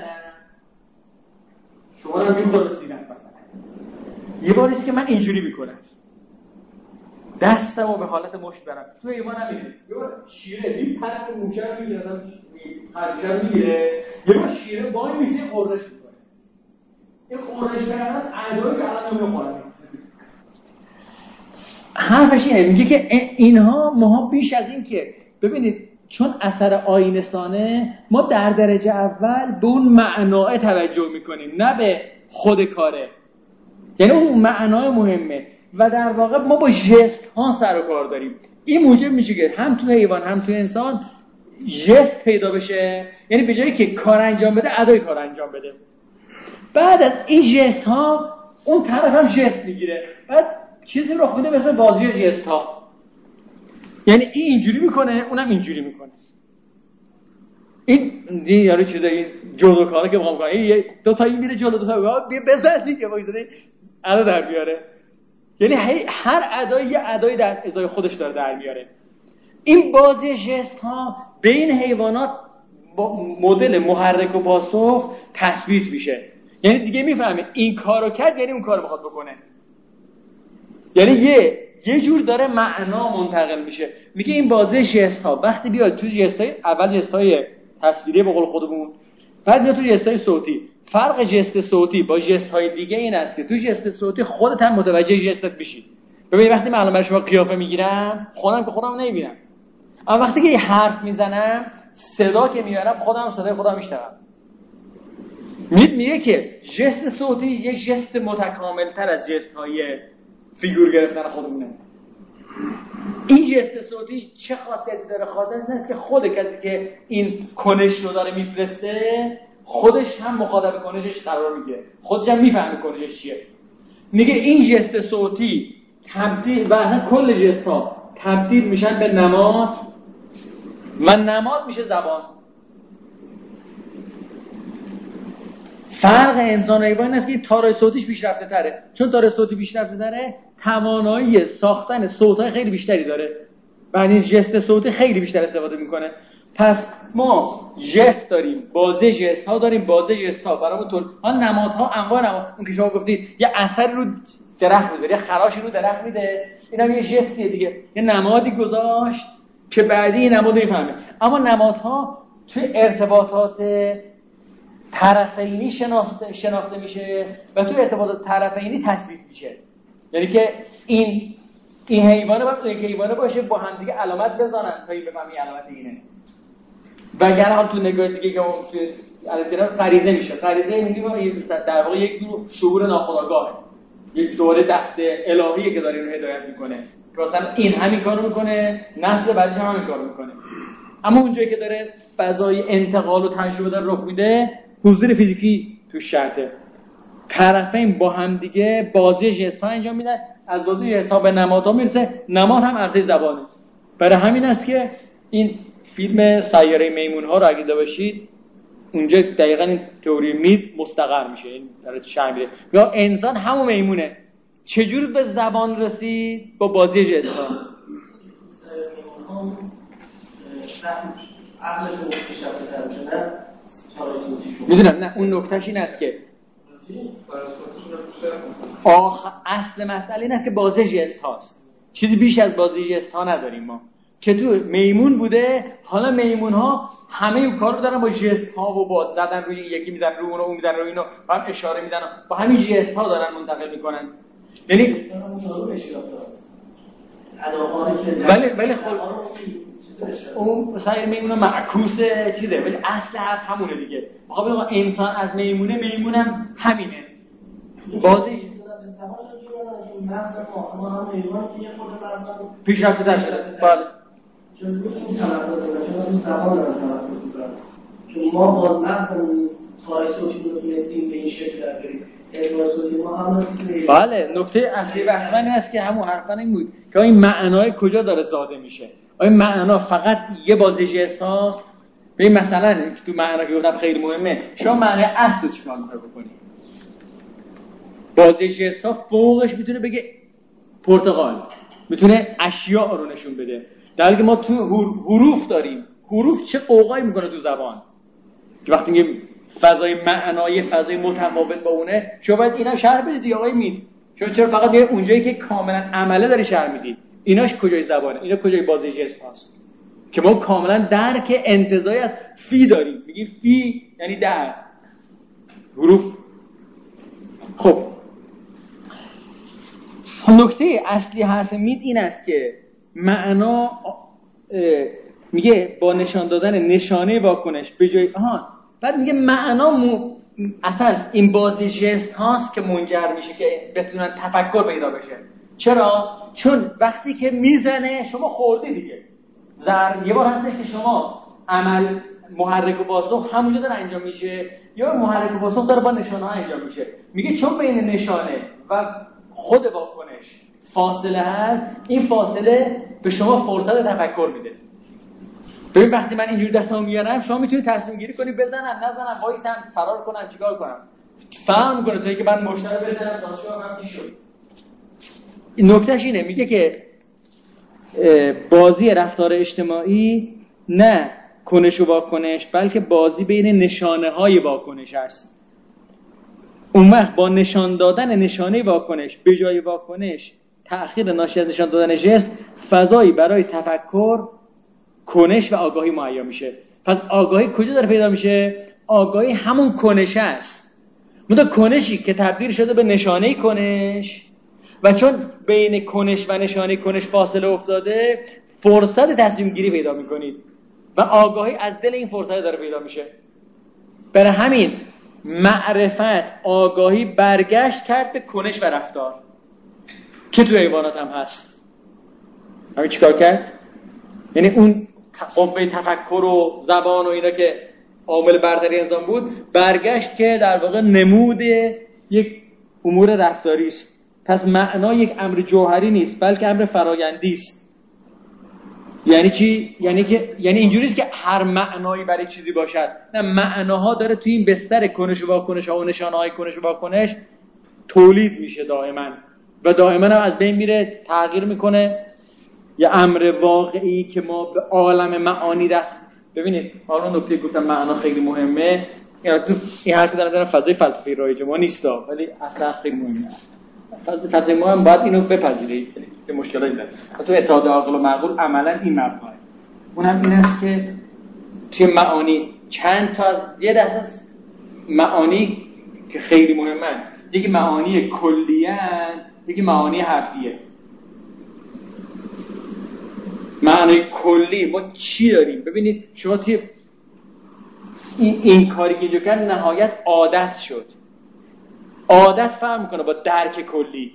شما رو میذارم سینه مثلا. یه بار است که من اینجوری میکنم، دستمو به حالت مشت برم. تو ایمان هم میگه یه بار شیره این طرف موشه رو میگیره، آدم خرجه رو میگیره، یه بار شیره وای میشه قررش میکنه. این قررش کردن ادایی که الان نمیخوره. حرفش اینه، میگه که اینها ماها بیش از این که ببینید، چون اثر آینسانه، ما در درجه اول به اون معنای توجه میکنیم، نه به خود کاره. یعنی اون معنای مهمه و در واقع ما با ژست ها سر و کار داریم. این موجب میشه که هم تو حیوان هم تو انسان ژست پیدا بشه، یعنی به جایی که کار انجام بده ادای کار انجام بده. بعد از این ژست ها اون طرف هم ژست میگیره، بعد چیزی رخ میده مثل بازی ژست ها. یعنی این اینجوری میکنه، اونم اینجوری میکنه. این دی یارو چیزای جودوکاره که میخوام کنه، این دو تا این میره جلو، دو تا بیا بزن دیگه، وایساده ادا در بیاره. یعنی هر ادای یه ادای در ازای خودش داره در میاره. این بازی ژست ها بین حیوانات با مدل محرک و پاسخ تثبیت میشه. یعنی دیگه میفهمه این کارو کرد، یعنی اون کارو میخواد بکنه. یعنی یه یه جور داره معنا منتقل میشه. میگه این بازی ژست ها وقتی بیاد تو ژست های اول، ژست های تصویری به قول خودمون، بعد میاد تو ژست های صوتی. فرق ژست صوتی با ژست های دیگه این است که تو ژست صوتی خودت هم متوجه ژستت بشی. ببین وقتی من الان برای شما قیافه میگیرم، خودم که خودم نمیبینم، اما وقتی که یه حرف میزنم، صدا که میارم، خودم صدای خودم میشنوم. میگه که ژست صوتی یه ژست متکامل تر از ژست های فیگور گرفتن خودمونه. این جست صوتی چه خاصیتی داره؟ خاصیتی است که خود کسی که این کنش رو داره میفرسته خودش هم مخاطب کنشش قرار میگیره، خودش هم میفهمه کنشش چیه. میگه این جست صوتی تبدیل و اصلا کل جست ها تبدیل میشن به نماد و نماد میشه زبان. فرق انسان و حیوان این است که تارای صوتیش پیشرفته تره. چون تارای صوتی پیشرفته تره توانایی ساختن صوت‌های خیلی بیشتری داره و از جست صوتی خیلی بیشتر استفاده میکنه. پس ما جست داریم، بازه جست ها داریم، بازه جست ها برامون طور ها نمادها انواع نماد. اون که شما گفتید یه اثری رو درخت میذاره، یه خراشی رو درخت میده، اینم یه جستیه دیگه، یه نمادی گذاشت که بعدی این نماد میفهمه. اما نمادها توی ارتباطات طرفینی شناخته شناخته میشه و توی ارتباطات طرفینی تصویر میشه. یعنی که این این حیوانه باید این حیوانه باشه با هم دیگه علامت بزنن تا این بفهمی علامت اینه. وگرنه حال تو نگاه دیگه که تو البته غریزه میشه. غریزه میگیم در واقع یک دور شعور ناخودآگاهه، یک دوره دست الهیه که داره اینو هدایت میکنه که مثلا این همین کارو میکنه، نسل بعدش هم همین کارو میکنه. اما اونجایی که داره فضای انتقال و تجربه داره رخ میده، حضور فیزیکی تو شرطه. طرفین با هم دیگه بازی ژست‌ها انجام میدن، از بازی ژست‌ها به نمادها میرسه، نماد هم عرضه زبانه. برای همین است که این فیلم سیاره میمون‌ها رو اگه دیده باشید اونجا دقیقاً این تئوری مید مستقر میشه، این داره چه میره یا انسان همون میمونه چجور به زبان رسید؟ با بازی ژست‌ها. عقلشون پیشرفته تر میشه، نه تارای صوتیشون. میدونم، نه اون نکتهش این است که آخ اصل مسئله این است که بازی ژست هاست، چیزی بیش از بازی ژست ها نداریم ما. که تو میمون بوده، حالا میمون ها همه اون کار رو دارن با ژست ها و با زدن روی یکی میزنن رو اون اون میزنن روی اینو هم اشاره میدن با همین ژست ها دارن منتقل میکنن. یعنی ولی ولی خب اون سایر میمونه معکوس چیزه، ولی اصل حرف همونه دیگه. میخوام بگم انسان از میمونه، میمونم همینه. بازی ما هم میمونه که یه خود فرزن پیشرفته تر شده. بله. چون این تلفظ دارن، چون این زبان دارن تلفظ میکنن که ما با مغزمون تارای صوتی رو تونستیم به این شکل در بریم. بله، نکته اصلی بحث من این است که همون حرفا این بود که این معنای کجا داره زاده میشه. آیا معنا فقط یه بازی ژست هاست؟ ببین مثلا تو معنا که گفتم خیلی مهمه، شما معنای اصل چیکار می‌خوای بکنی؟ بازی ژست ها فوقش میتونه بگه پرتقال، میتونه اشیاء رو نشون بده. در حالی که ما تو حروف داریم، حروف چه قوقایی میکنه تو زبان که وقتی میگیم فضای معنایی فضای متفاوت با اونه، شما باید اینا شرح بدید دیگه آقای مید. شما چرا فقط میگید اونجایی که کاملا عمله داری شرح میدید؟ ایناش کجای زبانه؟ اینا کجای بازی ژست هاست که ما کاملا درک انتزاعی از فی داریم. میگیم فی یعنی در حروف. خب نکته اصلی حرف مید این است که معنا میگه با نشان دادن نشانه واکنش به جای آها بعد میگه معنا م... اصلا این بازی ژست هاست که منجر میشه که بتونن تفکر پیدا بشه. چرا؟ چون وقتی که میزنه شما خوردی دیگه. زر یه بار هستش که شما عمل محرک و پاسخ همونجا داره انجام میشه یا محرک و پاسخ داره با نشانه ها انجام میشه. میگه چون بین نشانه و خود واکنش فاصله هست، این فاصله به شما فرصت تفکر میده. ببین وقتی من اینجوری دستمو میارم شما میتونید تصمیم گیری کنید بزنم نزنم، وایسم فرار کنم چیکار کنم. فهم میکنه تا اینکه من مشتری بزنم تا شما هم چی شد. نکتهش اینه، میگه که بازی رفتار اجتماعی نه کنش و واکنش بلکه بازی بین نشانه های واکنش است. اون وقت با نشان دادن نشانه واکنش به جای واکنش تأخیر ناشی از نشان دادن ژست فضایی برای تفکر، کنش و آگاهی مهیا میشه. پس آگاهی کجا داره پیدا میشه؟ آگاهی همون کنش است. منتها کنشی که تبدیل شده به نشانه کنش و چون بین کنش و نشانه کنش فاصله افتاده فرصت تصمیم گیری پیدا میکنید و آگاهی از دل این فرصت داره پیدا میشه. برای همین معرفت آگاهی برگشت کرد به کنش و رفتار که تو حیوانات هم هست. همین چیکار کرد؟ یعنی اون قوه تفکر و زبان و اینا که عامل برتری انسان بود برگشت که در واقع نمود یک امور رفتاری است. پس معنا یک امر جوهری نیست بلکه امر فرایندی است. یعنی چی؟ یعنی که یعنی اینجوری است که هر معنایی برای چیزی باشد، نه، معناها داره توی این بستر کنش و واکنش ها و نشانه‌های کنش و واکنش تولید میشه دائما و دائما هم از بین میره، تغییر میکنه. یه امر واقعی که ما به عالم معانی دست ببینید. حالا نکته گفتم معنا خیلی مهمه. یعنی تو این حرف دارم در فضای فلسفی رایج ما نیستا، ولی اصلا خیلی مهمه. فضای فلسفی ما هم باید اینو بپذیرید که مشکلاتی داره. تو اتحاد عقل و معقول عملا این مبناه. اون هم این است که توی معانی چند تا از یه دسته از معانی که خیلی مهمن. یکی معانی کلیه، یکی معانی حرفیه. معنی کلی ما چی داریم؟ ببینید شما توی این, این کاری که اینجا کرد نهایت عادت شد. عادت فهم میکنه با درک کلی.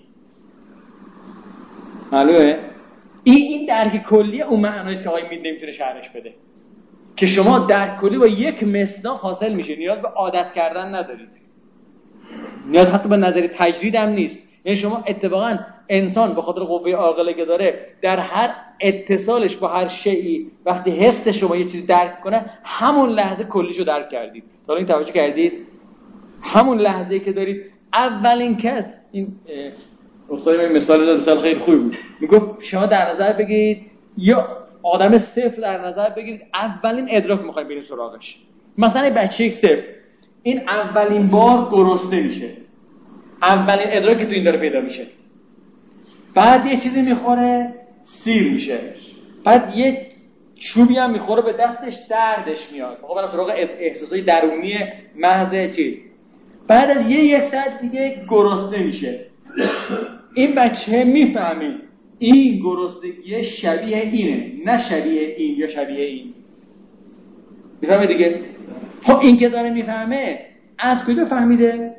معلومه؟ این این درک کلی اون معنیست که آقای مید نمیتونه شرحش بده، که شما درک کلی با یک مصداق حاصل میشه، نیاز به عادت کردن ندارید، نیاز حتی به نظر تجرید هم نیست. یعنی شما اتفاقا انسان به خاطر قوه عاقله که داره در هر اتصالش با هر شیئی وقتی حس شما یه چیزی درک کنه همون لحظه کلیشو درک کردید. حالا این توجه کردید؟ همون لحظه‌ای که دارید اولین که این استاد من مثال داد، مثال خیلی خوبی بود. میگفت شما در نظر بگیرید یا آدم صفر در نظر بگیرید، اولین ادراک می‌خواید برید سراغش. مثلا بچه یک صفر این اولین بار گرسنه میشه، اولین ادراکی تو این داره پیدا میشه، بعد یه چیزی میخوره سیر میشه، بعد یه چوبی هم میخوره به دستش دردش میاد، میخواه برای سراغ احساسای درونی محض چیز. بعد از یه یک ساعت دیگه گرسنه میشه. این بچه میفهمه این گرسنگی شبیه اینه، نه شبیه این یا شبیه این. میفهمه دیگه؟ خب این که داره میفهمه از کجا فهمیده؟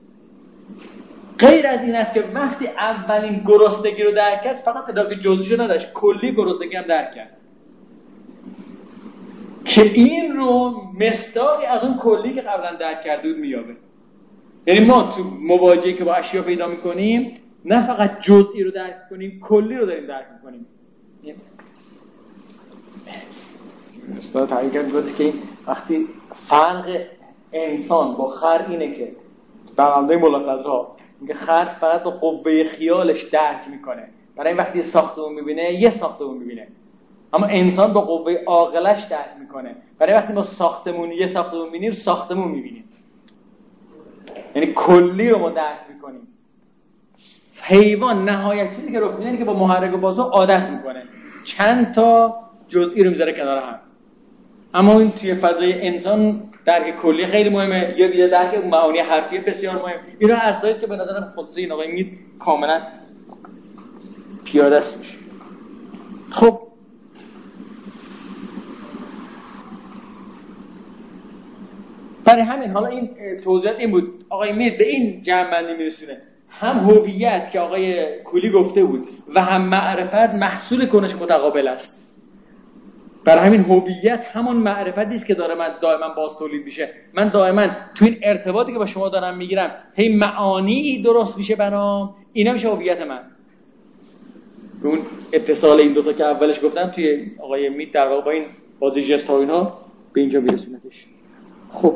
غیر از این است که وقتی اولین گرسنگی رو درک کرد فقط ادراک جزئیشو نداشت، کلی گرسنگی هم درک کرد که این رو مصداقی از اون کلی که قبلا درک کرده بود میابه. یعنی ما تو مواجهه که با اشیا پیدا میکنیم نه فقط جزئی رو درک کنیم، کلی رو داریم درک میکنیم. استاد تعریف کرد گفت که وقتی فرق انسان با خر اینه که برنامه ملاحظه‌ها میگه خر فقط با قوه خیالش درک میکنه، برای این وقتی یه ساختمون میبینه یه ساختمون میبینه، اما انسان با قوه عاقلش درک میکنه، برای وقتی ما ساختمون یه ساختمون میبینیم ساختمون میبینیم، یعنی کلی رو ما درک میکنیم. حیوان نهایت چیزی که رخ میده اینه که با محرک و بازو عادت میکنه، چند تا جزئی رو میذاره کنار هم. اما این توی فضای انسان درک کلی خیلی مهمه، یا دیگه درک معانی حرفی بسیار مهم. اینا ارساییست که به نظرم خودسه این آقای مید کاملا پیاده است میشه. خب برای همین حالا این توضیحات این بود. آقای مید به این جمع‌بندی میرسونه هم هویت که آقای کولی گفته بود و هم معرفت محصول کنش متقابل است. برای همین هویت همون معرفتی است که داره من دائما باز تولید میشه. من دائما تو این ارتباطی که با شما دارم میگیرم هی معانی درست میشه بنام، اینا میشه هویت من. به اون اتصال این دوتا که اولش گفتم توی آقای مید در واقع با این بازی جست ها اینها به اینجا میرسونتش. خب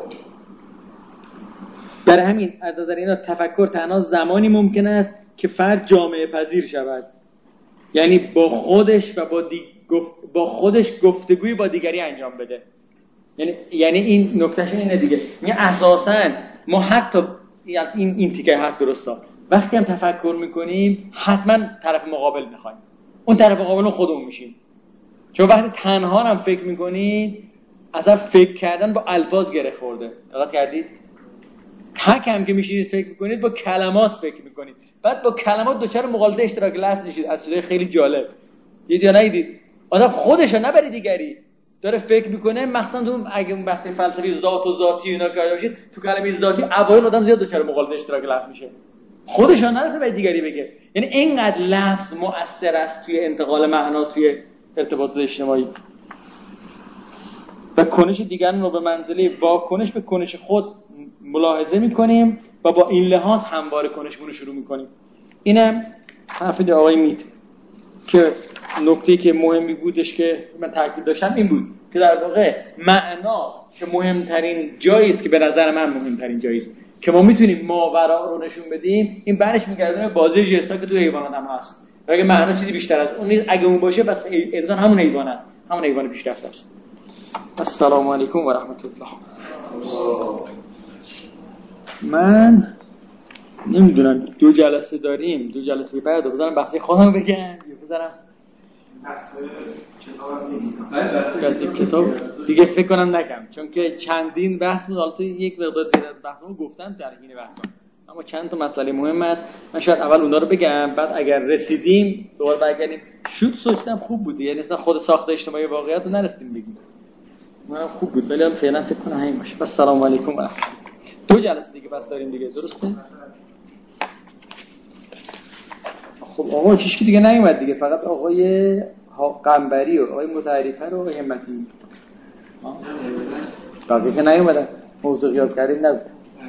برای همین از نظر اینا تفکر تنها زمانی ممکن است که فرد جامعه پذیر شود، یعنی با خودش و با دی... گفت... با خودش گفتگوی با دیگری انجام بده. یعنی یعنی این نکتهش اینه دیگه، میگه اساساً ما حتی این این تیکه حرف درسته، وقتی هم تفکر میکنیم حتما طرف مقابل میخوایم، اون طرف مقابل خودمون میشیم. چون وقتی تنها هم فکر میکنید اصلا فکر کردن با الفاظ گره خورده. دقت کردید؟ تک هم که میشینید فکر میکنید با کلمات فکر میکنید، بعد با کلمات دوچار مقالطه اشتراک لفظ میشید. اصلا خیلی جالب دید یا ندیدید؟ آدم خودش رو نبری دیگری داره فکر میکنه، مخصوصا تو اگه اون بحث فلسفی ذات و ذاتی اینا کرده باشید، تو کلمه ذاتی اوایل آدم زیاد دوچار مقالطه اشتراک لفظ میشه. خودشان نرسه به دیگری بگه. یعنی اینقدر لفظ مؤثر است توی انتقال معنا توی ارتباطات اجتماعی و کنش دیگران رو به منزله واکنش به کنش خود ملاحظه میکنیم و با این لحاظ همواره کنشمون رو شروع میکنیم. اینم حرف آقای میت که نکته‌ای که مهمی بودش که من تاکید داشتم این بود که در واقع معنا که مهمترین جایی است که به نظر من مهمترین جایی است که ما میتونیم ماورا رو نشون بدیم، این برش میگردونه بازی ژستا که تو حیوانات هم هست. اگه معنا چیزی بیشتر از اون نیست، اگه اون باشه پس انسان همون حیوان است، همون حیوان پیشرفته است. السلام علیکم و رحمت الله. من نمیدونم دو جلسه داریم، دو جلسه بعد بذارم بحثی خودم بگم یا بذارم بحث کتاب بحث کتاب دیگه فکر کنم نگم، چون که چندین بحث بود. البته یک مقدار بحثمو گفتم در این بحثا، اما چند تا مسئله مهم است. من شاید اول اونا رو بگم، بعد اگر رسیدیم دوباره برگردیم. شوت سوچتم خوب بود، یعنی اصلا خود ساخت اجتماعی واقعیت رو نرسیدیم بگیم. منم خوب بود، ولی فعلا فکر کنم همین باشه. بس سلام علیکم و رحمت الله. دو جلسه دیگه بس داریم دیگه، درسته؟ خب آقا کیش که دیگه نیومد دیگه، فقط آقای قنبری و آقای متعریفه رو آقای همتی باقی که نیومدن. موضوع یاد کردیم نبود.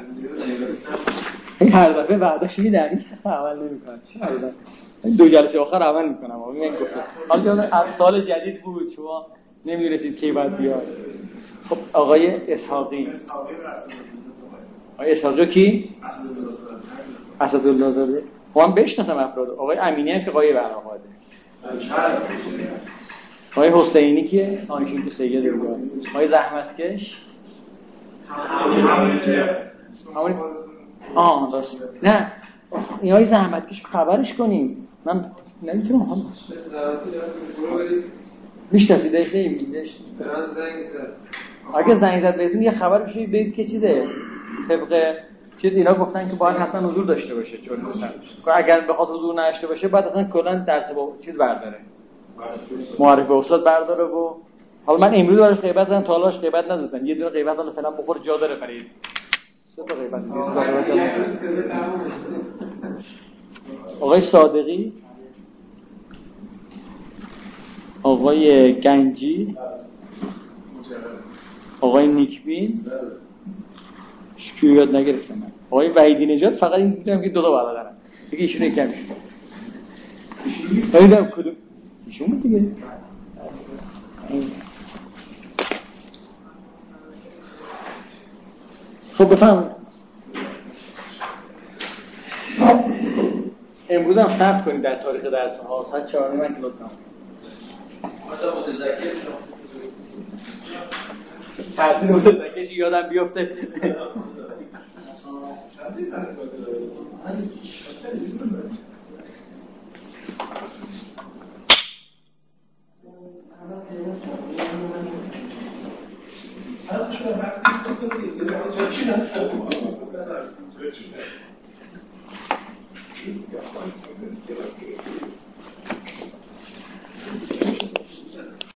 این هر دفعه بعدش میدن عمل نمیکنن. چی هردن؟ این دو جلسه آخر عمل میکنم. آقا میگن گفتم حالا از سال جدید بود شما نمیرسید کی بعد بیاد. خب آقای اسحاقی آقای اسحاقی کی؟ اسدالله زاده. خب من بشناسم افراد. آقای امینی هم که قایب علاقاده. آقای حسینی که آنشین که سید دیگه. آقای زحمتکش همون آه راست. نه این آقای زحمتکش خبرش کنیم. من نمیتونم هم میشناسیدش نمیدیدش. اگه زنگ زد بهتون یه خبر بشه بدید که چیزه طبق چیز اینا گفتن که باید حتما حضور داشته باشه، چون اگر بخواد حضور نداشته باشه بعد اصلا کلا درس با چیز برداره، معرفی به استاد برداره. و حالا من امروز براش غیبت زدم، تا حالاش غیبت نزدم. یه دونه غیبت حالا فعلا بخور جا داره برای سه تا غیبت. آقای صادقی، آقای گنجی، آقای نیکبین شکیو یاد نگرفتم من. آقای وحیدی نژاد فقط این دیدم که دو تا برادرن دیگه، ایشون یکم میشه. ایشون دیدم کدوم ایشون بود دیگه. خب بفهم امروز هم ثبت کنید در تاریخ درس ها ساعت چهار من کلاس نام مثلا متذکر تحصیل متذکرش یادم بیفته.